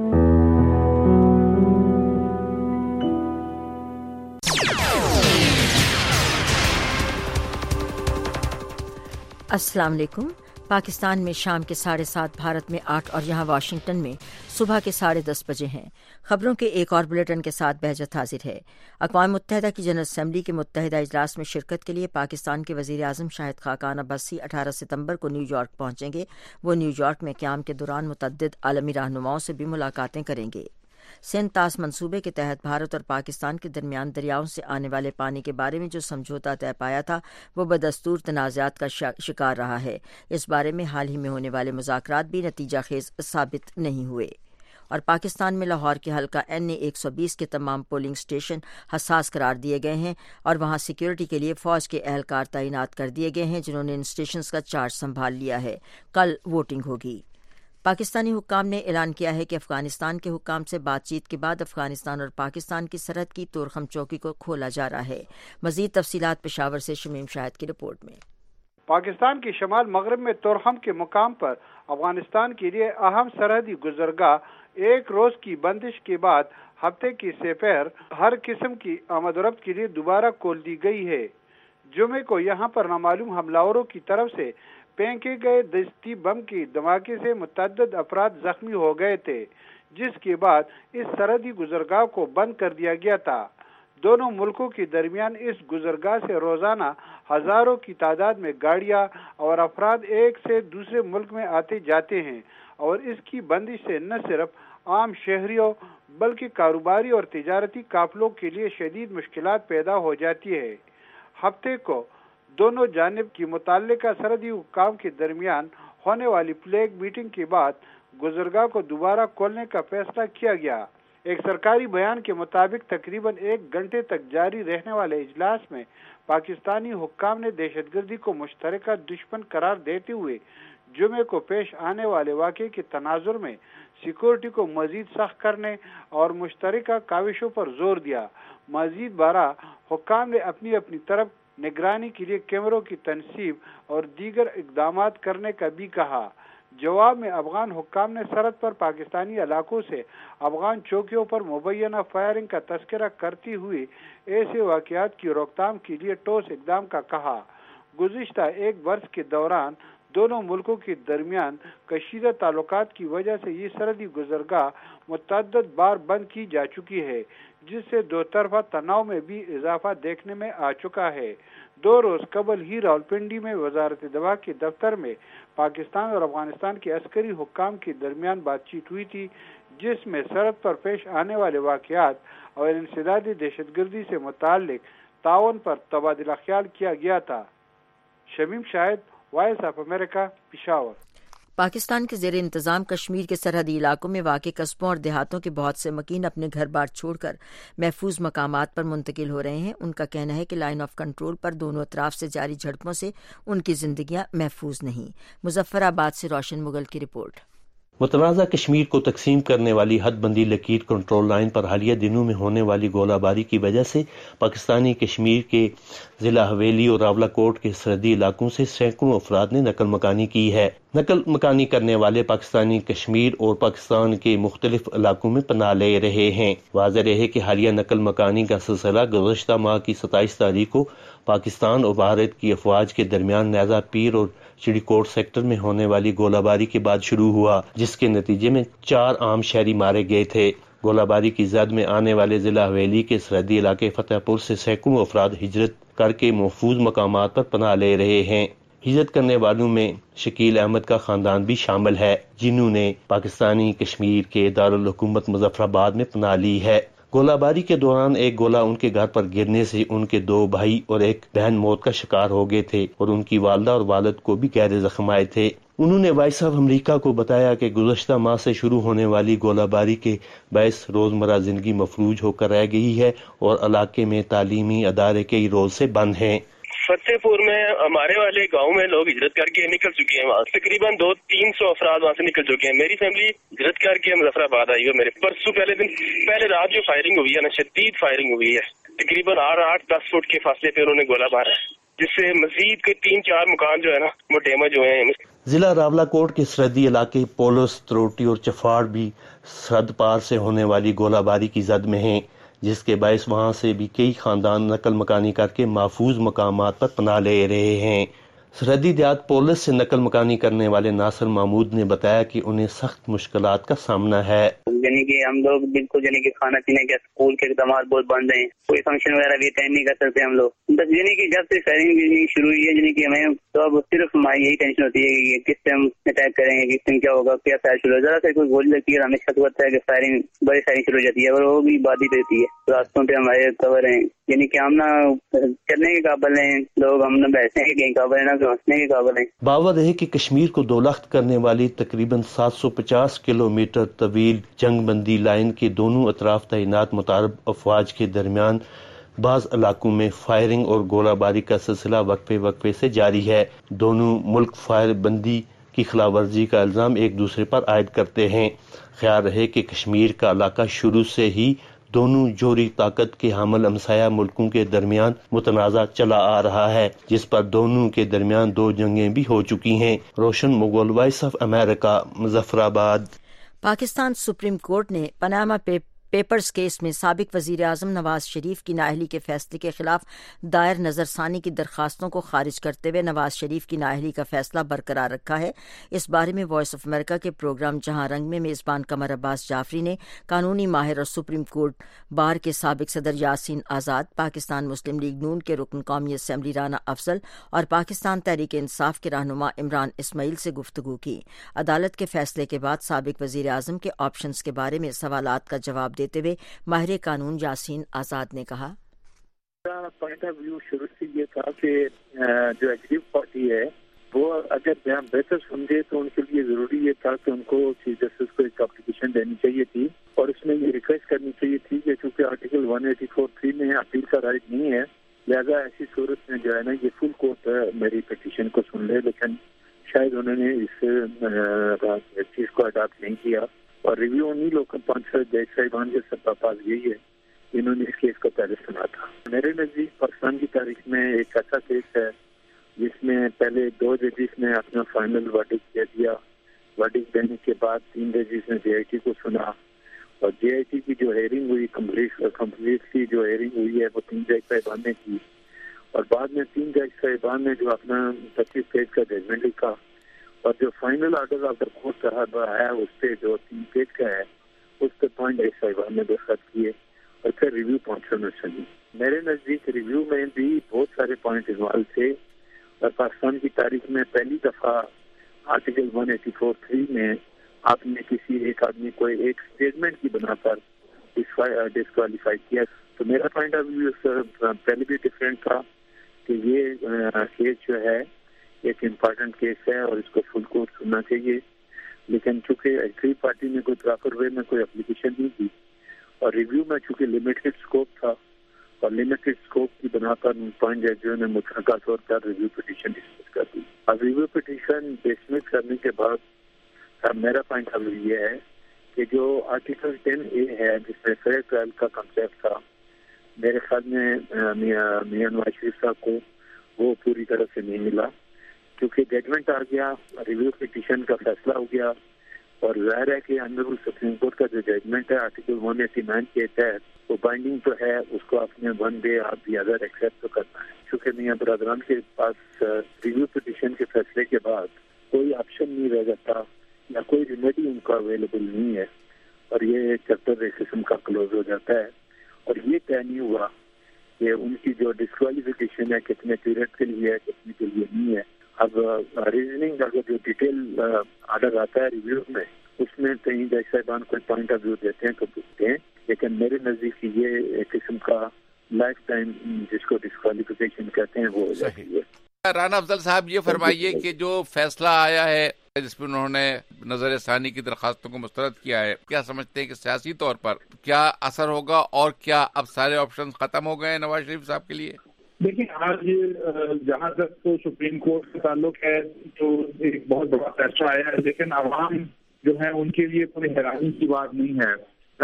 Speaker 1: अस्सलाम वालेकुम। पाकिस्तान में शाम के 7:30, भारत में 8 और यहाँ वाशिंगटन में सुबह के 10:30 बजे हैं। खबरों के एक और बुलेटिन के साथ बहजत हाजिर है। अक़वाम मुत्तहिदा की जनरल असम्बली के मुत्तहिदा इजलास में शिरकत के लिए पाकिस्तान के वज़ीर आज़म शाहिद खाकान अब्बासी 18 सितम्बर को न्यूयॉर्क पहुंचेंगे। वो न्यूयॉर्क में क़याम के दौरान मुतअद्दिद आलमी रहनुमाओं से भी मुलाकातें करेंगे। सिंध तास मंसूबे के तहत भारत और पाकिस्तान के दरमियान दरियाओं से आने वाले पानी के बारे में जो समझौता तय पाया था वो बदस्तूर तनाज़ात का शिकार रहा है। इस बारे में हाल ही में होने वाले मुज़ाकरात भी नतीजा खेज साबित नहीं हुए। और पाकिस्तान में लाहौर के हल्का NA 120 के तमाम पोलिंग स्टेशन हसास करार दिए गए हैं और वहां सिक्योरिटी के लिए फौज के एहलकार तैनात कर दिए गए हैं, जिन्होंने इन स्टेशंस का चार्ज संभाल लिया है। कल वोटिंग होगी। पाकिस्तानी हुक्काम ने ऐलान किया है कि अफगानिस्तान के हुक्काम से बातचीत के बाद अफगानिस्तान और पाकिस्तान की सरहद की तोरखम चौकी को खोला जा रहा है। मजीद तफसीलात पेशावर से शमीम शाहिद की रिपोर्ट में।
Speaker 22: पाकिस्तान की शमाल मगरब में तोरखम के मुकाम पर अफगानिस्तान के लिए अहम सरहदी गुजरगाह एक रोज की बंदिश के बाद हफ्ते की सफर हर किस्म की आमदोरफ्त के लिए दोबारा खोल दी गई है। जुमे को यहाँ पर नामालूम हमलावरों की तरफ से फेंके गए दस्ती बम की धमाके से मुतअद्दिद अफराद जख्मी हो गए थे, जिसके बाद इस सरहदी गुजरगाह को बंद कर दिया गया था। दोनों मुल्कों के दरमियान इस गुजरगाह से रोजाना हजारों की तादाद में गाड़ियां और अफराद एक से दूसरे मुल्क में आते जाते हैं और इसकी बंदिश से न सिर्फ आम शहरियों बल्कि कारोबारी और तिजारती काफिलों के लिए शदीद मुश्किलात पैदा हो जाती है। हफ्ते को दोनों जानिब की मुताल्लिका सरहदी हुक्काम के दरमियान होने वाली फ्लैग मीटिंग के बाद गुजरगाह को दोबारा खोलने का फैसला किया गया। एक सरकारी बयान के मुताबिक तकरीबन 1 घंटे तक जारी रहने वाले इजलास में पाकिस्तानी हुक्काम ने दहशतगर्दी को मुश्तरका दुश्मन करार देते हुए जुमे को पेश आने वाले वाक़े के तनाजुर में सिक्योरिटी को मजीद सख्त करने और मुश्तरका काविशों पर जोर दिया। मजीद 12 हुक्काम ने अपनी अपनी तरफ निगरानी के लिए कैमरों की तनसीब और दीगर इक़दामात करने का भी कहा। जवाब में अफगान हुक्काम ने सरहद पर पाकिस्तानी इलाकों से अफगान चौकियों पर मुबैना फायरिंग का तस्करा करती हुई ऐसे वाक़यात की रोकथाम के लिए ठोस इक़दाम का कहा। गुज़िश्ता 1 वर्ष के दौरान दोनों मुल्कों के दरमियान कशीदा ताल्लुकात की वजह से ये सरहदी गुजरगाह मुतअद्दिद बार बंद की जा चुकी है, जिससे दो तरफा तनाव में भी इजाफा देखने में आ चुका है। 2 रोज कबल ही रावलपिंडी में वजारत दफा के दफ्तर में पाकिस्तान और अफगानिस्तान के अस्करी हुक्काम के दरमियान बातचीत हुई थी, जिसमें सरहद पर पेश आने वाले वाक़यात और इंसदादी दहशतगर्दी से मुताल्लिक ताउन पर तबादला ख्याल किया गया था। Shamim Shahid, voice of America, Peshawar.
Speaker 1: Pakistan के ज़ेर इंतज़ाम कश्मीर के सरहदी इलाकों में वाक़ कस्बों और देहातों के बहुत से मकीन अपने घर बार छोड़कर महफूज मकामात पर मुंतकिल हो रहे हैं। उनका कहना है कि लाइन ऑफ कंट्रोल पर दोनों अतराफ से जारी झड़पों से उनकी जिंदगियां महफूज नहीं। मुजफ्फराबाद से रोशन मुगल की रिपोर्ट।
Speaker 23: मुतनाज़ा कश्मीर को तकसीम करने वाली हदबंदी लकीर कंट्रोल लाइन पर हालिया दिनों में होने वाली गोलाबारी की वजह से पाकिस्तानी कश्मीर के ज़िला हवेली और रावलाकोट के सरहदी इलाकों से सैकड़ों अफराद ने नकल मकानी की है। नकल मकानी करने वाले पाकिस्तानी कश्मीर और पाकिस्तान के मुख्तलिफ इलाकों में पनाह ले रहे हैं। वाज़ेह है कि हालिया नकल मकानी का सिलसिला गुज़श्ता माह की 27 तारीख को पाकिस्तान और भारत की अफवाज के दरमियान नैज़ा पीर और चिड़ीकोट सेक्टर में होने वाली गोलाबारी के बाद शुरू हुआ, जिसके नतीजे में 4 आम शहरी मारे गए थे। गोलाबारी की जद में आने वाले जिला हवेली के सरहदी इलाके फतेहपुर से सैकड़ों अफराद हिजरत करके महफूज मकामात पर पनाह ले रहे हैं। हिजरत करने वालों में शकील अहमद का खानदान भी शामिल है, जिन्होंने पाकिस्तानी कश्मीर के दारुल हुकूमत मुजफ्फराबाद में पनाह ली है। गोलाबारी के दौरान एक गोला उनके घर पर गिरने से उनके 2 भाई और एक बहन मौत का शिकार हो गए थे और उनकी वालदा और वालिद को भी गहरे जख्म आए थे। उन्होंने वॉइस ऑफ अमेरिका को बताया कि गुज़श्ता माह से शुरू होने वाली गोलाबारी के बायस रोजमर्रा जिंदगी मफलूज होकर रह गई है और इलाके में तालीमी अदारे कई रोज से बंद हैं।
Speaker 24: फतेहपुर में हमारे वाले गांव में लोग हिजरत करके निकल चुके हैं। वहाँ तकरीबन 200-300 अफराद वहाँ से निकल चुके हैं। मेरी फैमिली हिजरत करके मुजफ्फराबाद आई है। मेरे परसों पहले रात जो फायरिंग हुई है ना, शदीद फायरिंग हुई है। तकरीबन 8-10 फुट के फासले पे उन्होंने गोला मारा है, जिससे मजीद के 3-4 मकान जो है ना वो डैमेज हुए हैं।
Speaker 23: ضلع راولاکوٹ کے سرحدی علاقے پولس، تروٹی اور چفاڑ بھی سرحد پار سے ہونے والی گولہ باری کی زد میں ہیں، جس کے باعث وہاں سے بھی کئی خاندان نقل مکانی کر کے محفوظ مقامات پر پناہ لے رہے ہیں۔ سرحدی دیہات پولس سے نقل مکانی کرنے والے ناصر محمود نے بتایا کہ انہیں سخت مشکلات کا سامنا ہے۔
Speaker 3: یعنی کہ ہم لوگ بالکل یعنی کہ کھانا پینے کے اسکول کے اقدامات بہت بند ہیں، کوئی فنکشن وغیرہ بھی اٹینڈ نہیں کر سکتے ہم لوگ۔ بس یعنی کہ جب سے فائرنگ شروع ہوئی ہے یعنی کہ ہمیں تو اب صرف ہماری یہی ٹینشن ہوتی ہے کہ کس ٹائم اٹیک کریں گے، کس ٹائم کیا ہوگا، کیا فائر شروع ہو، ذرا سے کوئی گولی لگتی ہے ہمیں شک ہوتا ہے کہ بڑی فائرنگ شروع ہو جاتی ہے اور وہ بھی بادی رہتی ہے۔ راستوں پہ ہمارے کور ہیں، یعنی کہ ہم نہ چلنے کے قابل ہیں لوگ، ہم نہ بیٹھنے کے قابل ہیں، نہ پہنچنے کے قابل ہیں۔
Speaker 23: باور ہے کہ کشمیر کو دو لخت کرنے والی تقریباً 750 کلومیٹر طویل جنگ بندی لائن کے دونوں اطراف تعینات متعارف افواج کے درمیان بعض علاقوں میں فائرنگ اور گولہ باری کا سلسلہ وقفے سے جاری ہے۔ دونوں ملک فائر بندی کی خلاف ورزی کا الزام ایک دوسرے پر عائد کرتے ہیں۔ خیال رہے کہ کشمیر کا علاقہ شروع سے ہی دونوں جوہری طاقت کے حامل ہمسایہ ملکوں کے درمیان متنازع چلا آ رہا ہے، جس پر دونوں کے درمیان 2 جنگیں بھی ہو چکی ہیں۔ Roshan Mughal, voice of America, Muzaffarabad.
Speaker 1: Pakistan supreme court نے پاناما پیپرز کیس میں سابق وزیر اعظم نواز شریف کی نااہلی کے فیصلے کے خلاف دائر نظر ثانی کی درخواستوں کو خارج کرتے ہوئے نواز شریف کی نااہلی کا فیصلہ برقرار رکھا ہے۔ اس بارے میں وائس آف امریکہ کے پروگرام جہاں رنگ میں میزبان قمر عباس جعفری نے قانونی ماہر اور سپریم کورٹ بار کے سابق صدر یاسین آزاد، پاکستان مسلم لیگ نون کے رکن قومی اسمبلی رانا افضل اور پاکستان تحریک انصاف کے رہنما عمران اسماعیل سے گفتگو کی۔ عدالت کے فیصلے کے بعد سابق وزیر اعظم کے آپشنز کے بارے میں سوالات کا جواب دیتے ہوئے ماہر قانون یاسین آزاد نے کہا،
Speaker 4: میرا پوائنٹ آف ویو شروع سے یہ تھا کہ جو ایگزیکٹو پارٹی ہے وہ اگر بہتر سمجھے تو ان کے لیے ضروری یہ تھا کہ ان کو چیف جسٹس کو ایک اپلیکیشن دینی چاہیے تھی اور اس میں یہ ریکویسٹ کرنی چاہیے تھی کہ چونکہ آرٹیکل 184(3) میں اپیل کا رائٹ نہیں ہے، لہذا ایسی صورت میں جو ہے نا یہ فل کورٹ میری پٹیشن کو سن لے، لیکن شاید انہوں نے اس چیز کو اڈاپٹ نہیں کیا اور ریویو انہیں لوگ 5 جج صاحبان کے سب پاس یہی ہے، انہوں نے اس کیس کو پہلے سنا تھا۔ میرے نزدیک پاکستان کی تاریخ میں ایک ایسا کیس ہے جس میں پہلے 2 ججز نے اپنا فائنل ورڈکٹ دے دیا، ورڈکٹ دینے کے بعد 3 ججز نے JIT کو سنا اور JIT کی جو ہیئرنگ ہوئی کمپلیٹلی جو ہیئرنگ ہوئی ہے وہ 3 جج صاحبان نے کی اور بعد میں 3 جج صاحبان نے جو اپنا 25 پیج کا ججمنٹ لکھا اور جو final order of the court ہے اس پہ جو 3 پیج کا ہے اس پہ پوائنٹ جج صاحبان نے دستخط کیے اور پھر ریویو پہنچا میں سنی۔ میرے نزدیک ریویو میں بھی بہت سارے پوائنٹ انوالو تھے اور پاکستان کی تاریخ میں پہلی دفعہ آرٹیکل 184(3) میں آپ نے کسی ایک آدمی کو ایک اسٹیٹمنٹ کی بنا پر ڈسکوالیفائی کیا۔ تو میرا پوائنٹ آف ویو پہلے بھی ڈفرینٹ تھا کہ یہ کیس جو ہے ایک امپارٹنٹ کیس ہے اور اس کو فل کورٹ سننا چاہیے، لیکن چونکہ ایگری پارٹی نے کوئی پراپر وے میں کوئی اپلیکیشن نہیں دی اور ریویو میں چونکہ لمیٹڈ اسکوپ تھا اور لمیٹڈ اسکوپ کی بنا پر پوائنٹ ججوں نے متفقہ طور پر ریویو پٹیشن ڈسمس کر دی۔ اب ریویو پٹیشن ڈسمس کرنے کے بعد میرا پوائنٹ اب یہ ہے کہ جو آرٹیکل 10A ہے جس میں فیئر ٹرائل کا کنسیپٹ تھا، میرے خیال میں میاں نواز شریف صاحب کو وہ پوری طرح سے نہیں ملا کیونکہ ججمنٹ آ گیا، ریویو پٹیشن کا فیصلہ ہو گیا اور ظاہر ہے کہ آنریبل سپریم کورٹ کا جو ججمنٹ ہے آرٹیکل 189 کے تحت وہ بائنڈنگ تو ہے، اس کو آپ نے 1 day آپ دی ادر ایکسیپٹ تو کرنا ہے۔ چونکہ میاں برادران کے پاس ریویو پٹیشن کے فیصلے کے بعد کوئی آپشن نہیں رہ جاتا یا کوئی ریمیڈی ان کا اویلیبل نہیں ہے اور یہ چیپٹر ریسیسم کا کلوز ہو جاتا ہے اور یہ طے نہیں ہوا کہ ان کی جو ڈسکوالیفیکیشن ہے کتنے پیریڈ کے لیے ہے کتنے کے لیے نہیں ہے۔ اب ریزننگ اگر جو ڈیٹیل آرڈر آتا ہے ریویو میں اس میں کہیں جج صاحبان کوئی پوائنٹ آف ویو دیتے ہیں تو پوچھتے ہیں، لیکن میرے نزدیک یہ ایک قسم کا لائف ٹائم جس کو ڈسکوالیفیکیشن کہتے ہیں وہ ہو جاتی ہے۔
Speaker 6: رانا افضل صاحب یہ فرمائیے کہ جو فیصلہ آیا ہے جس پہ انہوں نے نظر ثانی کی درخواستوں کو مسترد کیا ہے، کیا سمجھتے ہیں کہ سیاسی طور پر کیا اثر ہوگا اور کیا اب سارے آپشن ختم ہو گئے نواز شریف صاحب کے لیے؟
Speaker 7: دیکھیں آج جہاں تک تو سپریم کورٹ کا تعلق ہے تو ایک بہت بڑا فیصلہ آیا ہے، لیکن عوام جو ہے ان کے لیے کوئی حیرانی کی بات نہیں ہے۔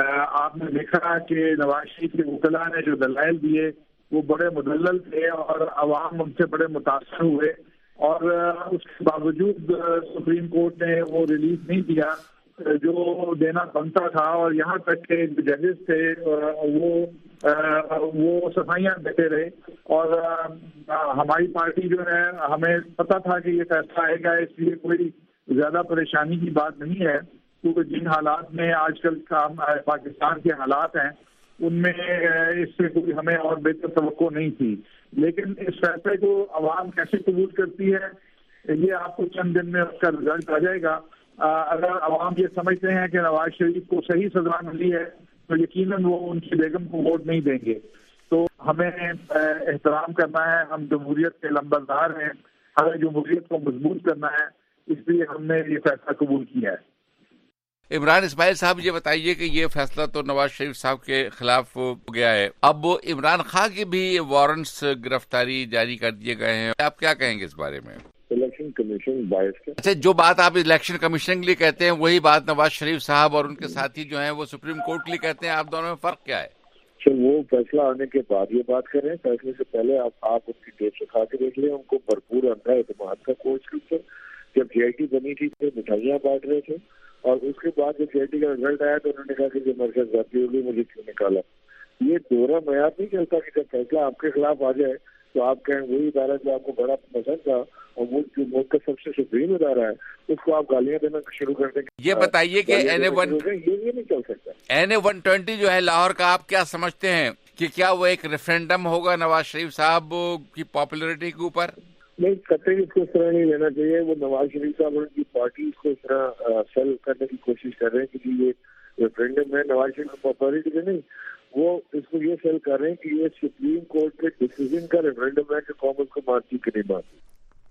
Speaker 7: آپ نے دیکھا کہ نواز شریف کے وکلاء نے جو دلائل دیے وہ بڑے مدلل تھے اور عوام ان سے بڑے متاثر ہوئے اور اس کے باوجود سپریم کورٹ نے وہ ریلیف نہیں دیا جو دینا بنتا تھا، اور یہاں تک کہ جو ججز تھے وہ صفائیاں دیتے رہے. اور ہماری پارٹی جو ہے، ہمیں پتہ تھا کہ یہ فیصلہ آئے گا، اس لیے کوئی زیادہ پریشانی کی بات نہیں ہے، کیونکہ جن حالات میں آج کل کا پاکستان کے حالات ہیں ان میں اس سے کوئی ہمیں اور بہتر توقع نہیں تھی. لیکن اس فیصلے کو عوام کیسے قبول کرتی ہے یہ آپ کو چند دن میں اس کا رزلٹ آ جائے گا. اگر عوام یہ سمجھتے ہیں کہ نواز شریف کو صحیح سزا ملی ہے تو یقیناً وہ ان کی بیگم کو ووٹ نہیں دیں گے. تو ہمیں احترام کرنا ہے، ہم جمہوریت کے لمبردار ہیں، ہمیں جمہوریت کو مضبوط کرنا ہے، اس لیے ہم نے یہ فیصلہ قبول کیا ہے.
Speaker 6: عمران اسماعیل صاحب، یہ بتائیے کہ یہ فیصلہ تو نواز شریف صاحب کے خلاف ہو گیا ہے، اب عمران خان کی بھی وارنٹس گرفتاری جاری کر دیے گئے ہیں، آپ کیا کہیں گے اس بارے میں؟
Speaker 2: الیکشن کمیشن باعث ہے.
Speaker 6: اچھا، جو بات آپ الیکشن کمیشن کے لیے کہتے ہیں وہی بات نواز شریف صاحب اور ان کے ساتھی جو ہیں وہ سپریم کورٹ کے لیے کہتے ہیں، آپ دونوں میں فرق کیا ہے؟
Speaker 2: وہ فیصلہ آنے کے بعد یہ بات کریں، فیصلے سے پہلے آپ ان کی ٹیپ سے کھا کے دیکھ لیں. ان کو بھرپور اندھا اعتماد کا کورس کے اوپر جب جے آئی ٹی بنی تھی تو مٹھائیاں بانٹ رہے تھے، اور اس کے بعد جب جے آئی ٹی کا رزلٹ آیا تو انہوں نے کہا کہ جو میرے ساتھ زیادتی ہوگی مجھے کیوں نکالا. یہ دورہ معیار نہیں چلتا کہ جب فیصلہ آپ کے خلاف آ جائے تو آپ کہیں وہی ادارہ جو آپ کو بڑا پسند تھا اور وہ جو ملک کا سب سے سپریم ادارہ ہے اس کو آپ گالیاں دینا شروع کر دیں.
Speaker 6: یہ بتائیے کہ
Speaker 2: یہ نہیں چل سکتا.
Speaker 6: NA-120 جو ہے لاہور کا، آپ کیا سمجھتے ہیں کہ کیا وہ ایک ریفرینڈم ہوگا نواز شریف صاحب کی پاپولرٹی کے اوپر؟
Speaker 2: نہیں، قطعی اس کو اس طرح نہیں لینا چاہیے. وہ نواز شریف صاحب اور ان کی پارٹی اس کو اس طرح سیل کرنے کی کوشش کر رہے ہیں کہ یہ ریفرینڈم ہے نواز شریف کی پاپولرٹی کے، نہیں، وہ اس کو یہ سیل کر رہے ہیں کہ یہ سپریم کورٹ کے ڈیسیژن کا ریفرینڈم ہے کہ قوم اس کو مانتی کہ نہیں مانتی.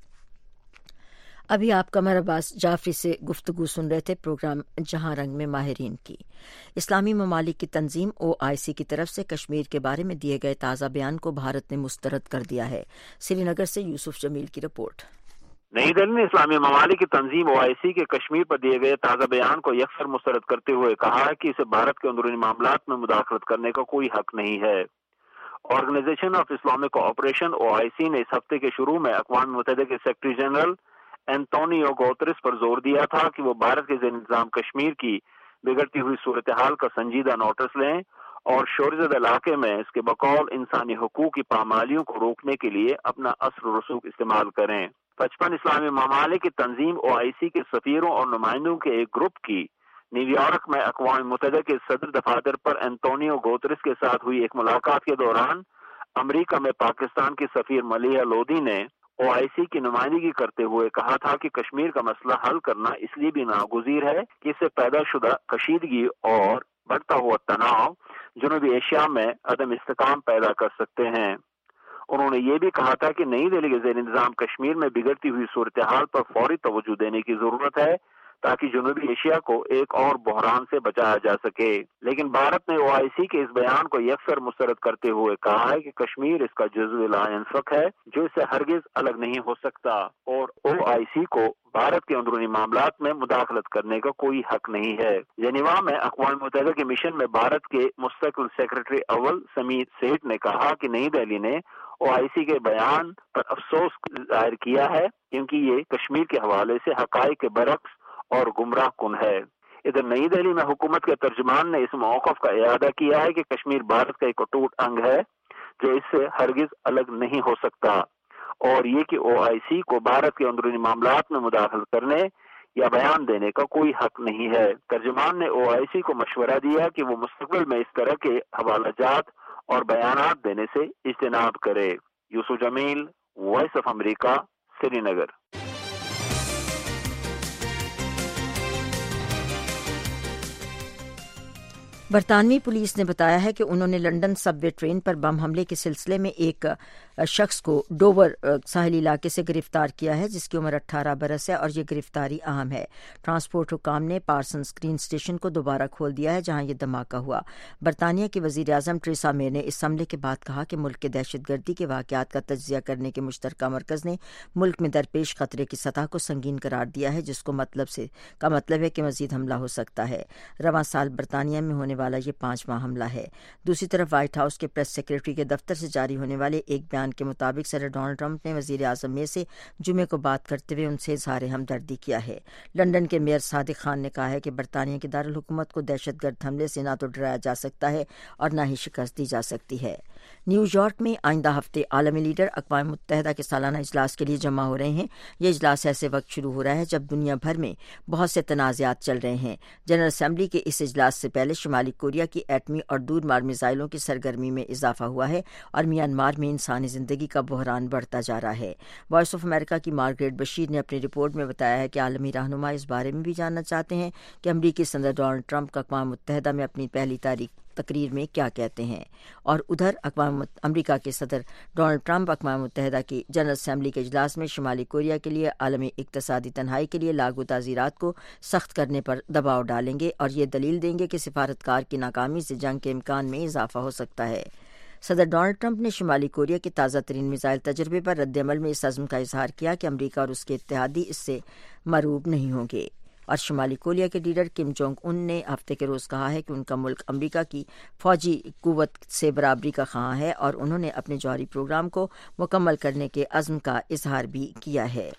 Speaker 1: ابھی آپ قمر عباس جعفری سے گفتگو سن رہے تھے پروگرام جہاں رنگ میں ماہرین کی. اسلامی ممالک کی تنظیم OIC کی طرف سے کشمیر کے بارے میں دیے گئے تازہ بیان کو بھارت نے مسترد کر دیا ہے. سری نگر سے یوسف جمیل کی رپورٹ.
Speaker 5: نئی دہلی نے اسلامی ممالک کی تنظیم OIC کے کشمیر پر دیے گئے تازہ بیان کو یکسر مسترد کرتے ہوئے کہا ہے کہ اسے بھارت کے اندرونی معاملات میں مداخلت کرنے کا کوئی حق نہیں ہے. Organisation of Islamic cooperation OIC نے اس ہفتے کے شروع میں اقوام متحدہ کے سیکرٹری جنرل اینٹونیو گوتریس پر زور دیا تھا کہ وہ بھارت کے زیر انتظام کشمیر کی بگڑتی ہوئی صورتحال کا سنجیدہ نوٹس لیں اور شورزدہ علاقے میں اس کے بقول انسانی حقوق کی پامالیوں کو روکنے کے لیے اپنا اثر و رسوخ استعمال کریں. 55 اسلامی ممالک کی تنظیم OIC کے سفیروں اور نمائندوں کے ایک گروپ کی نیو یارک میں اقوام متحدہ کے صدر دفاتر پر اینٹونیو گوتریس کے ساتھ ہوئی ایک ملاقات کے دوران امریکہ میں پاکستان کی سفیر ملیحہ لودھی نے OIC کی نمائندگی کرتے ہوئے کہا تھا کہ کشمیر کا مسئلہ حل کرنا اس لیے بھی ناگزیر ہے کہ اس سے پیدا شدہ کشیدگی اور بڑھتا ہوا تناؤ جنوبی ایشیا میں عدم استحکام پیدا کر سکتے ہیں. انہوں نے یہ بھی کہا تھا کہ نئی دہلی کے زیر انتظام کشمیر میں بگڑتی ہوئی صورتحال پر فوری توجہ دینے کی ضرورت ہے تاکہ جنوبی ایشیا کو ایک اور بحران سے بچایا جا سکے. لیکن بھارت نے OIC کے اس بیان کو یکسر مسترد کرتے ہوئے کہا ہے کہ کشمیر اس کا جزو لا ینفک ہے جو اس سے ہرگز الگ نہیں ہو سکتا اور OIC کو بھارت کے اندرونی معاملات میں مداخلت کرنے کا کوئی حق نہیں ہے. جنیوا میں اقوام متحدہ کے مشن میں بھارت کے مستقل سیکرٹری اول سمیت سیٹھ نے کہا کہ نئی دہلی نے OIC کے بیان پر افسوس ظاہر کیا ہے کیونکہ یہ کشمیر کے حوالے سے حقائق کے برعکس اور گمراہ کن ہے. ادھر نئی دہلی میں حکومت کے ترجمان نے اس موقف کا اعادہ کیا ہے کہ کشمیر بھارت کا ایک اٹوٹ انگ ہے جو اس سے ہرگز الگ نہیں ہو سکتا اور یہ کہ OIC کو بھارت کے اندرونی معاملات میں مداخلت کرنے یا بیان دینے کا کوئی حق نہیں ہے. ترجمان نے OIC کو مشورہ دیا کہ وہ مستقبل میں اس طرح کے حوالہ جات اور بیانات دینے سے اجتناب کرے. Yusuf Jamil, voice of America, Srinagar.
Speaker 1: برطانوی پولیس نے بتایا ہے کہ انہوں نے لندن سب وے ٹرین پر بم حملے کے سلسلے میں ایک شخص کو ڈوور ساحلی علاقے سے گرفتار کیا ہے جس کی عمر 18 برس ہے اور یہ گرفتاری اہم ہے. ٹرانسپورٹ حکام نے پارسنز گرین اسٹیشن کو دوبارہ کھول دیا ہے جہاں یہ دھماکہ ہوا. برطانیہ کی وزیر اعظم ٹریسا مے نے اس حملے کے بعد کہا کہ ملک کے دہشت گردی کے واقعات کا تجزیہ کرنے کے مشترکہ مرکز نے ملک میں درپیش خطرے کی سطح کو سنگین قرار دیا ہے جس کا مطلب ہے کہ مزید حملہ ہو سکتا ہے. رواں سال برطانیہ میں ہونے والا یہ 5واں حملہ ہے۔ دوسری طرف وائٹ ہاؤس کے پریس سیکرٹری کے دفتر سے جاری ہونے والے ایک بیان کے مطابق صدر ڈونلڈ ٹرمپ نے وزیر اعظم مے سے جمعے کو بات کرتے ہوئے ان سے اظہار ہمدردی کیا ہے۔ لندن کے میئر صادق خان نے کہا ہے کہ برطانیہ کے دارالحکومت کو دہشت گرد حملے سے نہ تو ڈرایا جا سکتا ہے اور نہ ہی شکست دی جا سکتی ہے۔ نیو یارک میں آئندہ ہفتے عالمی لیڈر اقوام متحدہ کے سالانہ اجلاس کے لیے جمع ہو رہے ہیں۔ یہ اجلاس ایسے وقت شروع ہو رہا ہے جب دنیا بھر میں بہت سے تنازعات چل رہے ہیں۔ جنرل اسمبلی کے اس اجلاس سے پہلے شمالی کوریا کی ایٹمی اور دور مار میزائلوں کی سرگرمی میں اضافہ ہوا ہے اور میانمار میں انسانی زندگی کا بحران بڑھتا جا رہا ہے۔ وائس آف امریکہ کی مارگریٹ بشیر نے اپنی رپورٹ میں بتایا ہے کہ عالمی رہنما اس بارے میں بھی جاننا چاہتے ہیں کہ امریکی صدر ڈونلڈ ٹرمپ کا اقوام متحدہ میں اپنی پہلی تقریر میں کیا کہتے ہیں، اور ادھر امریکہ کے صدر ڈونلڈ ٹرمپ اقوام متحدہ کی جنرل اسمبلی کے اجلاس میں شمالی کوریا کے لیے عالمی اقتصادی تنہائی کے لیے لاگو تعزیرات کو سخت کرنے پر دباؤ ڈالیں گے اور یہ دلیل دیں گے کہ سفارتکار کی ناکامی سے جنگ کے امکان میں اضافہ ہو سکتا ہے۔ صدر ڈونلڈ ٹرمپ نے شمالی کوریا کے تازہ ترین میزائل تجربے پر رد عمل میں اس عزم کا اظہار کیا کہ امریکہ اور اس کے اتحادی اس سے مرعوب نہیں ہوں گے، اور شمالی کوریا کے لیڈر کم جونگ ان نے ہفتے کے روز کہا ہے کہ ان کا ملک امریکہ کی فوجی قوت سے برابری کا خواہاں ہے اور انہوں نے اپنے جوہری پروگرام کو مکمل کرنے کے عزم کا اظہار بھی کیا ہے۔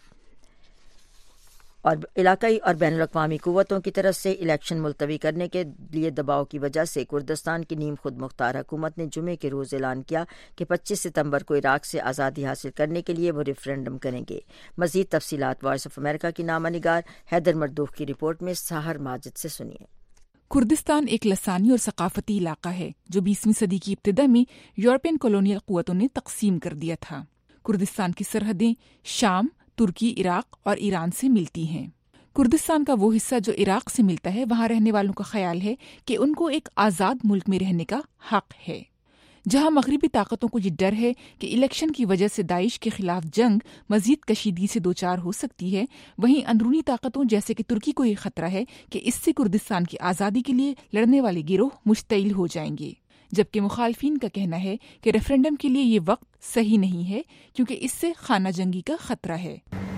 Speaker 1: اور علاقائی اور بین الاقوامی قوتوں کی طرف سے الیکشن ملتوی کرنے کے لیے دباؤ کی وجہ سے کردستان کی نیم خود مختار حکومت نے جمعے کے روز اعلان کیا کہ 25 ستمبر کو عراق سے آزادی حاصل کرنے کے لیے وہ ریفرینڈم کریں گے۔ مزید تفصیلات وائس آف امریکہ کی نامہ نگار حیدر مردوخ کی رپورٹ میں سحر ماجد سے سنیے۔
Speaker 16: کردستان ایک لسانی اور ثقافتی علاقہ ہے جو 20ویں صدی کی ابتدا میں یورپین کالونیل قوتوں نے تقسیم کر دیا تھا۔ کردستان کی سرحدیں شام، ترکی، عراق اور ایران سے ملتی ہیں۔ کردستان کا وہ حصہ جو عراق سے ملتا ہے، وہاں رہنے والوں کا خیال ہے کہ ان کو ایک آزاد ملک میں رہنے کا حق ہے۔ جہاں مغربی طاقتوں کو یہ ڈر ہے کہ الیکشن کی وجہ سے داعش کے خلاف جنگ مزید کشیدگی سے دوچار ہو سکتی ہے، وہیں اندرونی طاقتوں جیسے کہ ترکی کو یہ خطرہ ہے کہ اس سے کردستان کی آزادی کے لیے لڑنے والے گروہ مشتعل ہو جائیں گے، جبکہ مخالفین کا کہنا ہے کہ ریفرینڈم کے لیے یہ وقت صحیح نہیں ہے کیونکہ اس سے خانہ جنگی کا خطرہ ہے۔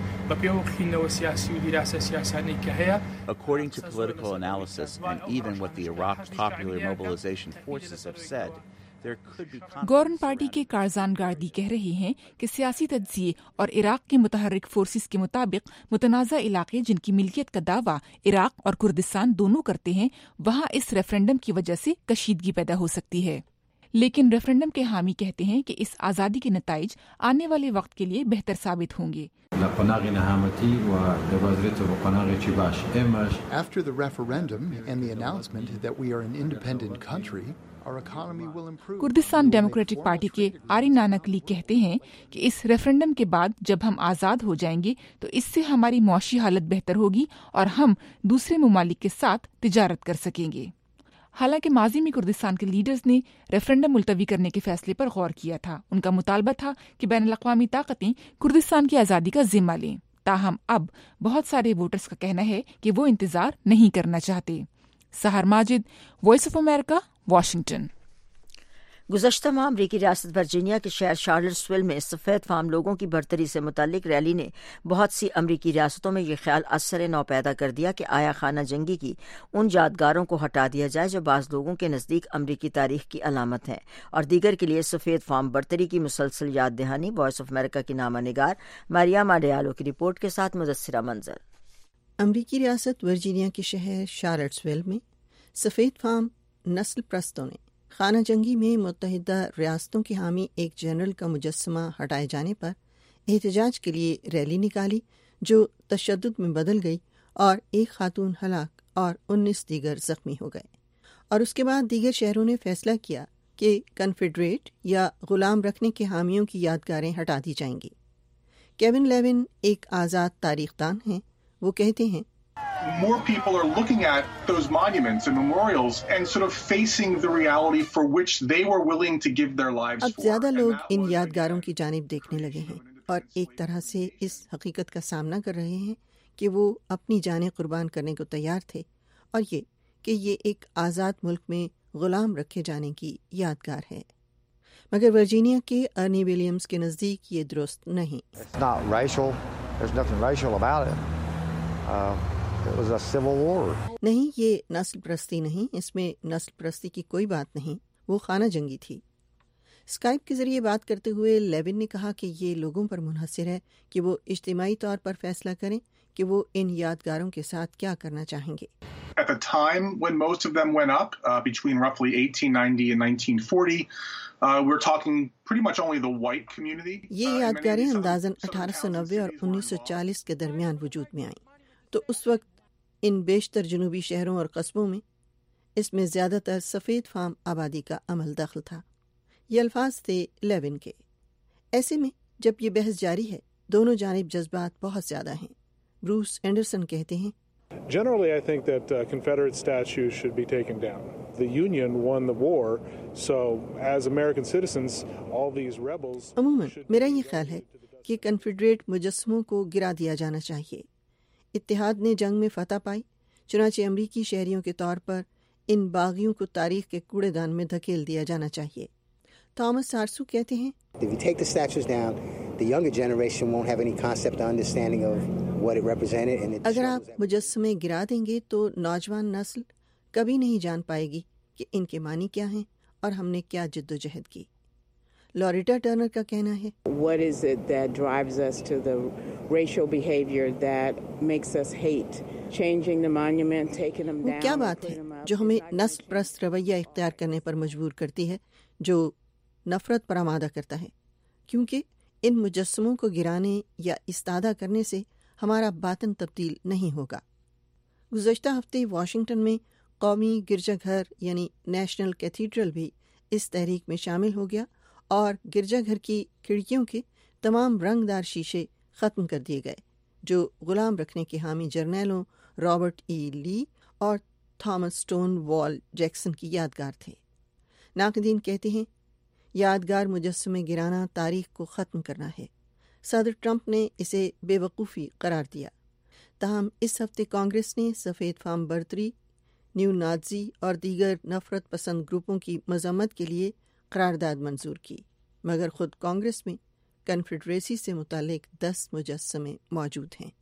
Speaker 9: According to political analysis, and even what the Iraq Popular Mobilization Forces have said, there could be
Speaker 16: Gorran party کے کارزان گاردی کہہ رہے ہیں کہ سیاسی تجزیے اور عراق کے متحرک فورسز کے مطابق متنازع علاقے جن کی ملکیت کا دعویٰ عراق اور کردستان دونوں کرتے ہیں، وہاں اس ریفرینڈم کی وجہ سے کشیدگی پیدا ہو سکتی ہے۔ لیکن ریفرینڈم کے حامی کہتے ہیں کہ اس آزادی کے نتائج آنے والے وقت کے لیے بہتر ثابت ہوں گے۔
Speaker 10: After the referendum and the announcement that we are an independent country, our economy will improve.
Speaker 16: Kurdistan democratic party کے آری نانک لی کہتے ہیں کہ اس ریفرینڈم کے بعد جب ہم آزاد ہو جائیں گے تو اس سے ہماری معاشی حالت بہتر ہوگی اور ہم دوسرے ممالک کے ساتھ تجارت کر سکیں گے۔ حالانکہ ماضی میں کردستان کے لیڈرز نے ریفرینڈم ملتوی کرنے کے فیصلے پر غور کیا تھا۔ ان کا مطالبہ تھا کہ بین الاقوامی طاقتیں کردستان کی آزادی کا ذمہ لیں، تاہم اب بہت سارے ووٹرز کا کہنا ہے کہ وہ انتظار نہیں کرنا چاہتے۔ Sahar Majid, voice of America, Washington.
Speaker 1: گزشتہ ماہ امریکی ریاست ورجینیا کے شہر شارلٹسویل میں سفید فام لوگوں کی برتری سے متعلق ریلی نے بہت سی امریکی ریاستوں میں یہ خیال اثر نو پیدا کر دیا کہ آیا خانہ جنگی کی ان یادگاروں کو ہٹا دیا جائے جو بعض لوگوں کے نزدیک امریکی تاریخ کی علامت ہے، اور دیگر کے لیے سفید فام برتری کی مسلسل یاد دہانی۔ وائس آف امریکہ کی نامہ نگار ماریاما ڈیالو کی رپورٹ کے ساتھ مدثرہ منظر۔
Speaker 13: امریکی ریاست ورجینیا کے شہر شارلٹسویل میں سفید فام نسل پرستوں نے خانہ جنگی میں متحدہ ریاستوں کے حامی ایک جنرل کا مجسمہ ہٹائے جانے پر احتجاج کے لیے ریلی نکالی جو تشدد میں بدل گئی اور ایک خاتون ہلاک اور 19 دیگر زخمی ہو گئے، اور اس کے بعد دیگر شہروں نے فیصلہ کیا کہ کنفیڈریٹ یا غلام رکھنے کے حامیوں کی یادگاریں ہٹا دی جائیں گی۔ کیون لیون ایک آزاد تاریخ دان ہیں، وہ کہتے ہیں
Speaker 11: more people are looking at those monuments and memorials and sort of facing the reality for which they were willing to give their lives
Speaker 13: اب زیادہ لوگ ان یادگاروں کی جانب دیکھنے لگے ہیں اور ایک طرح سے اس حقیقت کا سامنا کر رہے ہیں کہ وہ اپنی جانیں قربان کرنے کو تیار تھے، اور یہ کہ یہ ایک آزاد ملک میں غلام رکھے جانے کی یادگار ہے۔ مگر ورجینیا کے ارنی ولیمز کے نزدیک یہ درست نہیں۔
Speaker 12: It's not racial. There's nothing racial about it.
Speaker 8: It was a civil war.
Speaker 13: نہیں، یہ نسل پرستی نہیں، اس میں نسل پرستی کی کوئی بات نہیں، وہ خانہ جنگی تھی۔ اسکائپ کے ذریعے بات کرتے ہوئے لیون نے کہا کہ یہ لوگوں پر منحصر ہے کہ وہ اجتماعی طور پر فیصلہ کریں کہ وہ ان یادگاروں کے ساتھ کیا کرنا چاہیں گے۔
Speaker 11: At the time when most of them went up, between roughly 1890 and 1940, we're talking pretty much only the white community.
Speaker 13: یہ یادگاریں اندازاً 1890 اور 1940 کے درمیان وجود میں آئیں، تو اس وقت ان بیشتر جنوبی شہروں اور قصبوں میں اس میں زیادہ تر سفید فام آبادی کا عمل دخل تھا۔ یہ الفاظ تھے لیون کے۔ ایسے میں جب یہ بحث جاری ہے، دونوں جانب جذبات بہت زیادہ ہیں۔ بروس اینڈرسن کہتے ہیں،
Speaker 12: Generally, I think that Confederate statues should be taken down. The Union won the war, so as American citizens, all these rebels.
Speaker 13: عموماً میرا یہ خیال ہے کہ کنفیڈریٹ مجسموں کو گرا دیا جانا چاہیے۔ اتحاد نے جنگ میں فتح پائی، چنانچہ امریکی شہریوں کے طور پر ان باغیوں کو تاریخ کے کوڑے دان میں دھکیل دیا جانا چاہیے۔ تھامس سارسو کہتے ہیں،
Speaker 14: If you take the statues down, the younger generation won't have any concept or understanding of what it represented. And
Speaker 13: اگر آپ مجسمے گرا دیں گے تو نوجوان نسل کبھی نہیں جان پائے گی کہ ان کے معنی کیا ہیں اور ہم نے کیا جد و جہد کی۔ لوریٹا ٹرنر کا کہنا ہے،
Speaker 15: What is it that drives us to the racial behavior that makes us hate? Changing the monument, taking them down.
Speaker 13: وہ کیا بات ہے جو ہمیں نسل پرست رویہ اختیار کرنے پر مجبور کرتی ہے، جو نفرت پر آمادہ کرتا ہے؟ کیونکہ ان مجسموں کو گرانے یا استادہ کرنے سے ہمارا باطن تبدیل نہیں ہوگا۔ گزشتہ ہفتے واشنگٹن میں قومی گرجا گھر یعنی نیشنل کیتھیڈرل بھی اس تحریک میں شامل ہو گیا اور گرجا گھر کی کھڑکیوں کے تمام رنگ دار شیشے ختم کر دیے گئے، جو غلام رکھنے کے حامی جرنیلوں رابرٹ ای لی اور تھامس اسٹون وال جیکسن کی یادگار تھے۔ ناقدین کہتے ہیں، یادگار مجسمے گرانا تاریخ کو ختم کرنا ہے۔ صدر ٹرمپ نے اسے بے وقوفی قرار دیا۔ تاہم اس ہفتے کانگریس نے سفید فام برتری، نیو نازی اور دیگر نفرت پسند گروپوں کی مذمت کے لیے قرارداد منظور کی، مگر خود کانگریس میں کنفیڈریسی سے متعلق 10 مجسمے موجود ہیں۔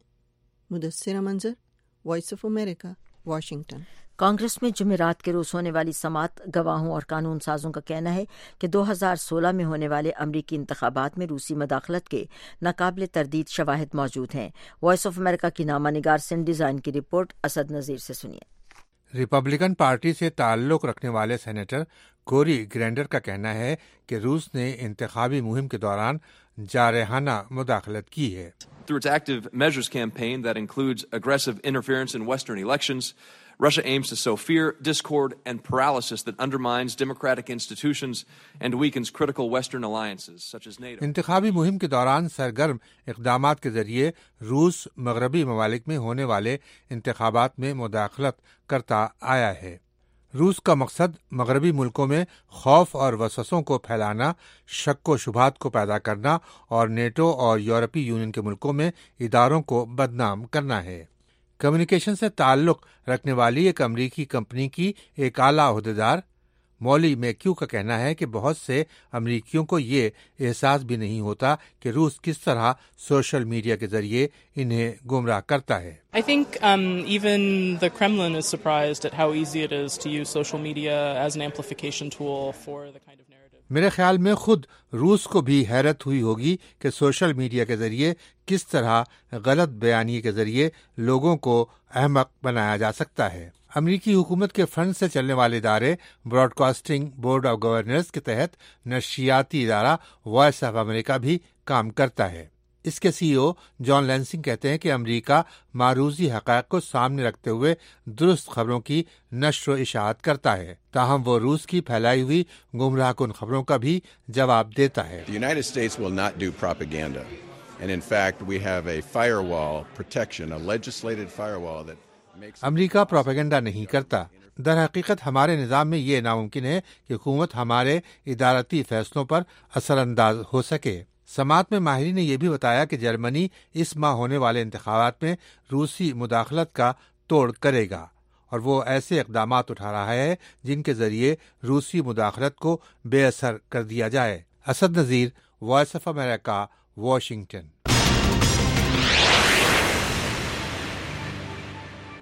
Speaker 13: Mudassira Manzar, voice of America, Washington.
Speaker 1: Congress میں جمعرات کے روز ہونے والی سماعت گواہوں اور قانون سازوں کا کہنا ہے کہ 2016 میں ہونے والے امریکی انتخابات میں روسی مداخلت کے ناقابل تردید شواہد موجود ہیں۔ وائس آف امریکہ کی نامہ نگار سنڈی زائن کی رپورٹ اسد نذیر سے سنیے۔
Speaker 25: ریپبلکن پارٹی سے تعلق رکھنے والے سینیٹر کوری گرینڈر کا کہنا ہے کہ روس نے انتخابی مہم کے دوران جارحانہ مداخلت کی ہے۔
Speaker 26: Through its active measures campaign that includes aggressive interference in Western elections, Russia aims to sow fear, discord, and paralysis that undermines democratic institutions and weakens critical Western alliances, such as NATO.
Speaker 25: انتخابی مہم کے دوران سرگرم اقدامات کے ذریعے روس مغربی ممالک میں ہونے والے انتخابات میں مداخلت کرتا آیا ہے۔ روس کا مقصد مغربی ملکوں میں خوف اور وسوسوں کو پھیلانا، شک و شبہات کو پیدا کرنا اور نیٹو اور یورپی یونین کے ملکوں میں اداروں کو بدنام کرنا ہے۔ کمیونیکیشن سے تعلق رکھنے والی ایک امریکی کمپنی کی ایک اعلیٰ عہدیدار مولی میکیو کا کہنا ہے کہ بہت سے امریکیوں کو یہ احساس بھی نہیں ہوتا کہ روس کس طرح سوشل میڈیا کے ذریعے انہیں گمراہ کرتا ہے۔
Speaker 27: I think even the Kremlin is surprised at how easy it is to use social media as an amplification tool for the kind of narrative.
Speaker 25: میرے خیال میں خود روس کو بھی حیرت ہوئی ہوگی کہ سوشل میڈیا کے ذریعے کس طرح غلط بیانی کے ذریعے لوگوں کو احمق بنایا جا سکتا ہے۔ امریکی حکومت کے فنڈ سے چلنے والے ادارے broadcasting board of governors کے تحت نشریاتی ادارہ وائس آف امریکہ بھی کام کرتا ہے۔ اس کے سی او جان لینسنگ کہتے ہیں کہ امریکہ معروضی حقائق کو سامنے رکھتے ہوئے درست خبروں کی نشر و اشاعت کرتا ہے، تاہم وہ روس کی پھیلائی ہوئی گمراہ کن خبروں کا بھی جواب دیتا ہے۔
Speaker 28: The United States will not do propaganda. And in fact, we have a firewall protection, a legislated firewall that
Speaker 25: امریکہ پروپیگنڈا نہیں کرتا۔ در حقیقت ہمارے نظام میں یہ ناممکن ہے کہ حکومت ہمارے ادارتی فیصلوں پر اثر انداز ہو سکے۔ سماعت میں ماہرین نے یہ بھی بتایا کہ جرمنی اس ماہ ہونے والے انتخابات میں روسی مداخلت کا توڑ کرے گا اور وہ ایسے اقدامات اٹھا رہا ہے جن کے ذریعے روسی مداخلت کو بے اثر کر دیا جائے۔ Asad Nazir, voice of America, Washington.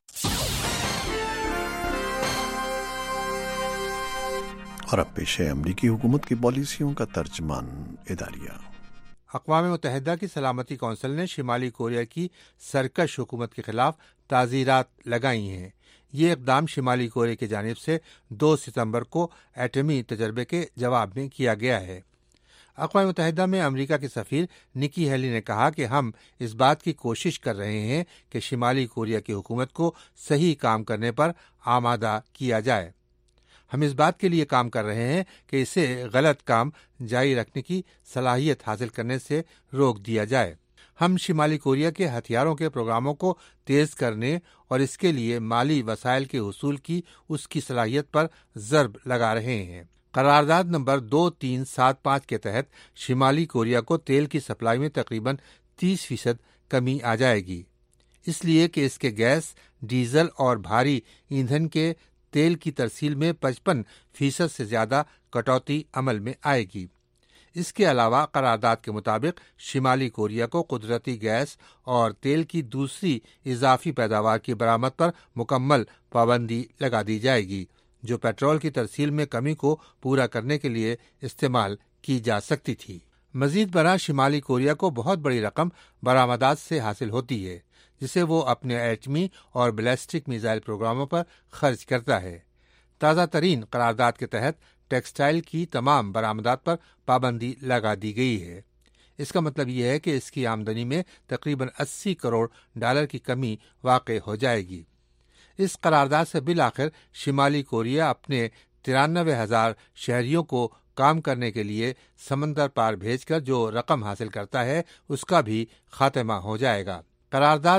Speaker 8: اور اب پیش ہے امریکی حکومت کی پالیسیوں کا ترجمان اداریہ۔
Speaker 25: اقوام متحدہ کی سلامتی کونسل نے شمالی کوریا کی سرکش حکومت کے خلاف تعزیرات لگائی ہیں۔ یہ اقدام شمالی کوریا کی جانب سے 2 ستمبر کو ایٹمی تجربے کے جواب میں کیا گیا ہے۔ اقوام متحدہ میں امریکہ کے سفیر نکی ہیلی نے کہا کہ ہم اس بات کی کوشش کر رہے ہیں کہ شمالی کوریا کی حکومت کو صحیح کام کرنے پر آمادہ کیا جائے۔ ہم اس بات کے لیے کام کر رہے ہیں کہ اسے غلط کام جاری رکھنے کی صلاحیت حاصل کرنے سے روک دیا جائے۔ ہم شمالی کوریا کے ہتھیاروں کے پروگراموں کو تیز کرنے اور اس کے لیے مالی وسائل کے حصول کی اس کی صلاحیت پر ضرب لگا رہے ہیں۔ قرارداد نمبر 2375 کے تحت شمالی کوریا کو تیل کی سپلائی میں تقریباً 30% کمی آ جائے گی، اس لیے کہ اس کے گیس، ڈیزل اور بھاری ایندھن کے تیل کی ترسیل میں 55% سے زیادہ کٹوتی عمل میں آئے گی۔ اس کے علاوہ قرارداد کے مطابق شمالی کوریا کو قدرتی گیس اور تیل کی دوسری اضافی پیداوار کی برآمد پر مکمل پابندی لگا دی جائے گی، جو پیٹرول کی ترسیل میں کمی کو پورا کرنے کے لیے استعمال کی جا سکتی تھی۔ مزید برآں شمالی کوریا کو بہت بڑی رقم برآمدات سے حاصل ہوتی ہے، جسے وہ اپنے ایٹمی اور بیلسٹک میزائل پروگراموں پر خرچ کرتا ہے۔ تازہ ترین قرارداد کے تحت ٹیکسٹائل کی تمام برآمدات پر پابندی لگا دی گئی ہے۔ اس کا مطلب یہ ہے کہ اس کی آمدنی میں تقریباً $80 کروڑ کی کمی واقع ہو جائے گی۔ اس قرارداد سے بالآخر شمالی کوریا اپنے 93,000 شہریوں کو کام کرنے کے لیے سمندر پار بھیج کر جو رقم حاصل کرتا ہے اس کا بھی خاتمہ ہو جائے گا۔ قرارداد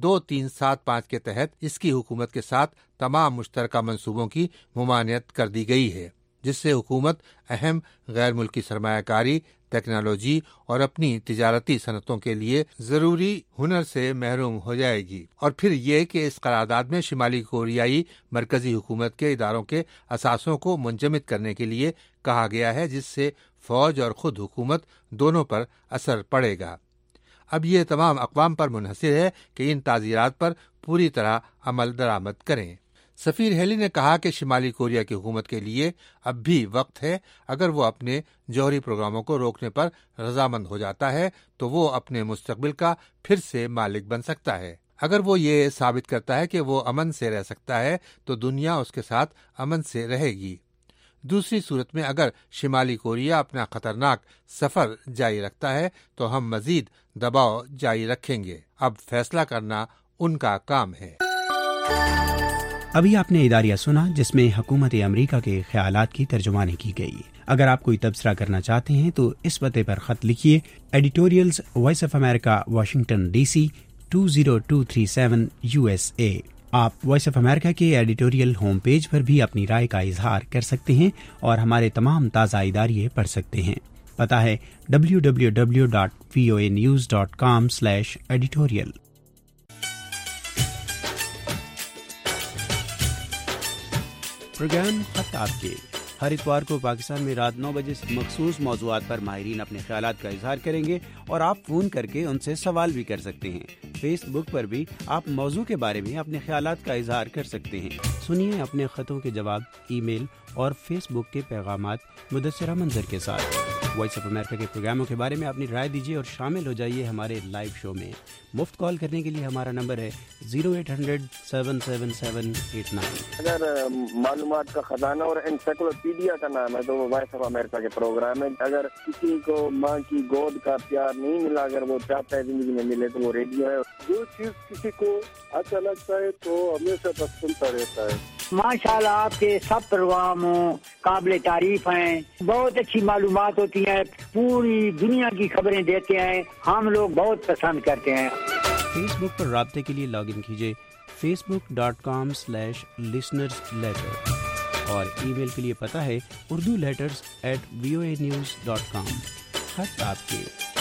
Speaker 25: 2375 کے تحت اس کی حکومت کے ساتھ تمام مشترکہ منصوبوں کی ممانعت کر دی گئی ہے، جس سے حکومت اہم غیر ملکی سرمایہ کاری، ٹیکنالوجی اور اپنی تجارتی صنعتوں کے لیے ضروری ہنر سے محروم ہو جائے گی۔ اور پھر یہ کہ اس قرارداد میں شمالی کوریائی مرکزی حکومت کے اداروں کے اثاثوں کو منجمد کرنے کے لیے کہا گیا ہے، جس سے فوج اور خود حکومت دونوں پر اثر پڑے گا۔ اب یہ تمام اقوام پر منحصر ہے کہ ان تعزیرات پر پوری طرح عمل درآمد کریں۔ سفیر ہیلی نے کہا کہ شمالی کوریا کی حکومت کے لیے اب بھی وقت ہے۔ اگر وہ اپنے جوہری پروگراموں کو روکنے پر رضامند ہو جاتا ہے تو وہ اپنے مستقبل کا پھر سے مالک بن سکتا ہے۔ اگر وہ یہ ثابت کرتا ہے کہ وہ امن سے رہ سکتا ہے تو دنیا اس کے ساتھ امن سے رہے گی۔ دوسری صورت میں اگر شمالی کوریا اپنا خطرناک سفر جاری رکھتا ہے تو ہم مزید دباؤ جاری رکھیں گے۔ اب فیصلہ کرنا ان کا کام ہے۔
Speaker 17: ابھی آپ نے اداریہ سنا جس میں حکومت امریکہ کے خیالات کی ترجمانی کی گئی۔ اگر آپ کوئی تبصرہ کرنا چاہتے ہیں تو اس پتے پر خط لکھیے، editorials voice of America, Washington DC 20237 USA۔ آپ وائس آف امریکہ کے ایڈیٹوریل ہوم پیج پر بھی اپنی رائے کا اظہار کر سکتے ہیں اور ہمارے تمام تازہ اداریے پڑھ سکتے ہیں۔ پتہ ہے www.voanews.com/editorial۔ پروگرام خط آپ کے ہر اتوار کو پاکستان میں رات 9 بجے سے مخصوص موضوعات پر ماہرین اپنے خیالات کا اظہار کریں گے اور آپ فون کر کے ان سے سوال بھی کر سکتے ہیں۔ فیس بک پر بھی آپ موضوع کے بارے میں اپنے خیالات کا اظہار کر سکتے ہیں۔ سنیے اپنے خطوں کے جواب ای میل اور فیس بک کے پیغامات مدثرہ منظر کے ساتھ۔ وائس آف امریکہ کے پروگراموں کے بارے میں اپنی رائے دیجیے اور شامل ہو جائیے ہمارے لائیو شو میں۔ مفت کال کرنے کے لیے ہمارا نمبر ہے 0800-777-89۔
Speaker 18: اگر معلومات کا خزانہ اور انسائکلوپیڈیا کا نام ہے تو وہ وائس آف امریکہ کے پروگرام ہے۔ اگر کسی کو ماں کی گود کا پیار نہیں ملا، اگر وہ چاہتا ہے زندگی میں ملے تو وہ ریڈیو ہے۔
Speaker 19: جو چیز کسی کو اچھا لگتا ہے تو ہمیشہ بس سنتا رہتا ہے۔
Speaker 20: ماشاءاللہ آپ کے سب پروگرام قابل تعریف ہیں، بہت اچھی معلومات ہوتی ہیں، پوری دنیا کی خبریں دیتے ہیں، ہم لوگ بہت پسند کرتے ہیں۔
Speaker 17: فیس بک پر رابطے کے لیے لاگ ان کیجیے facebook.com/listenersletter اور ای میل کے لیے پتہ ہے urduletters@voanews.com۔ خط آپ کے۔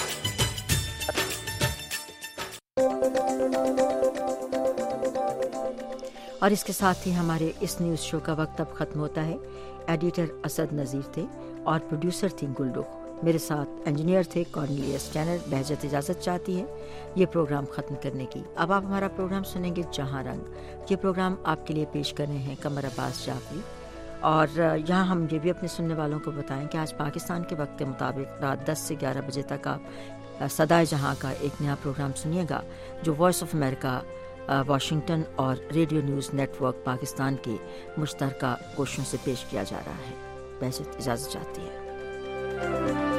Speaker 1: اور اس کے ساتھ ہی ہمارے اس نیوز شو کا وقت اب ختم ہوتا ہے۔ ایڈیٹر اسد نذیر تھے اور پروڈیوسر تھی گلرخ، میرے ساتھ انجینئر تھے کارنیلیس ٹینر۔ بہجت اجازت چاہتی ہے یہ پروگرام ختم کرنے کی۔ اب آپ ہمارا پروگرام سنیں گے جہاں رنگ۔ یہ پروگرام آپ کے لیے پیش کر رہے ہیں قمر عباس جعفری۔ اور یہاں ہم یہ بھی اپنے سننے والوں کو بتائیں کہ آج پاکستان کے وقت کے مطابق رات 10 سے 11 بجے تک آپ صدائے جہاں کا ایک نیا پروگرام سنیے گا جو وائس آف امریکہ واشنگٹن اور radio news network Pakistan کی مشترکہ کوششوں سے پیش کیا جا رہا ہے. بہت اجازت چاہتی ہے.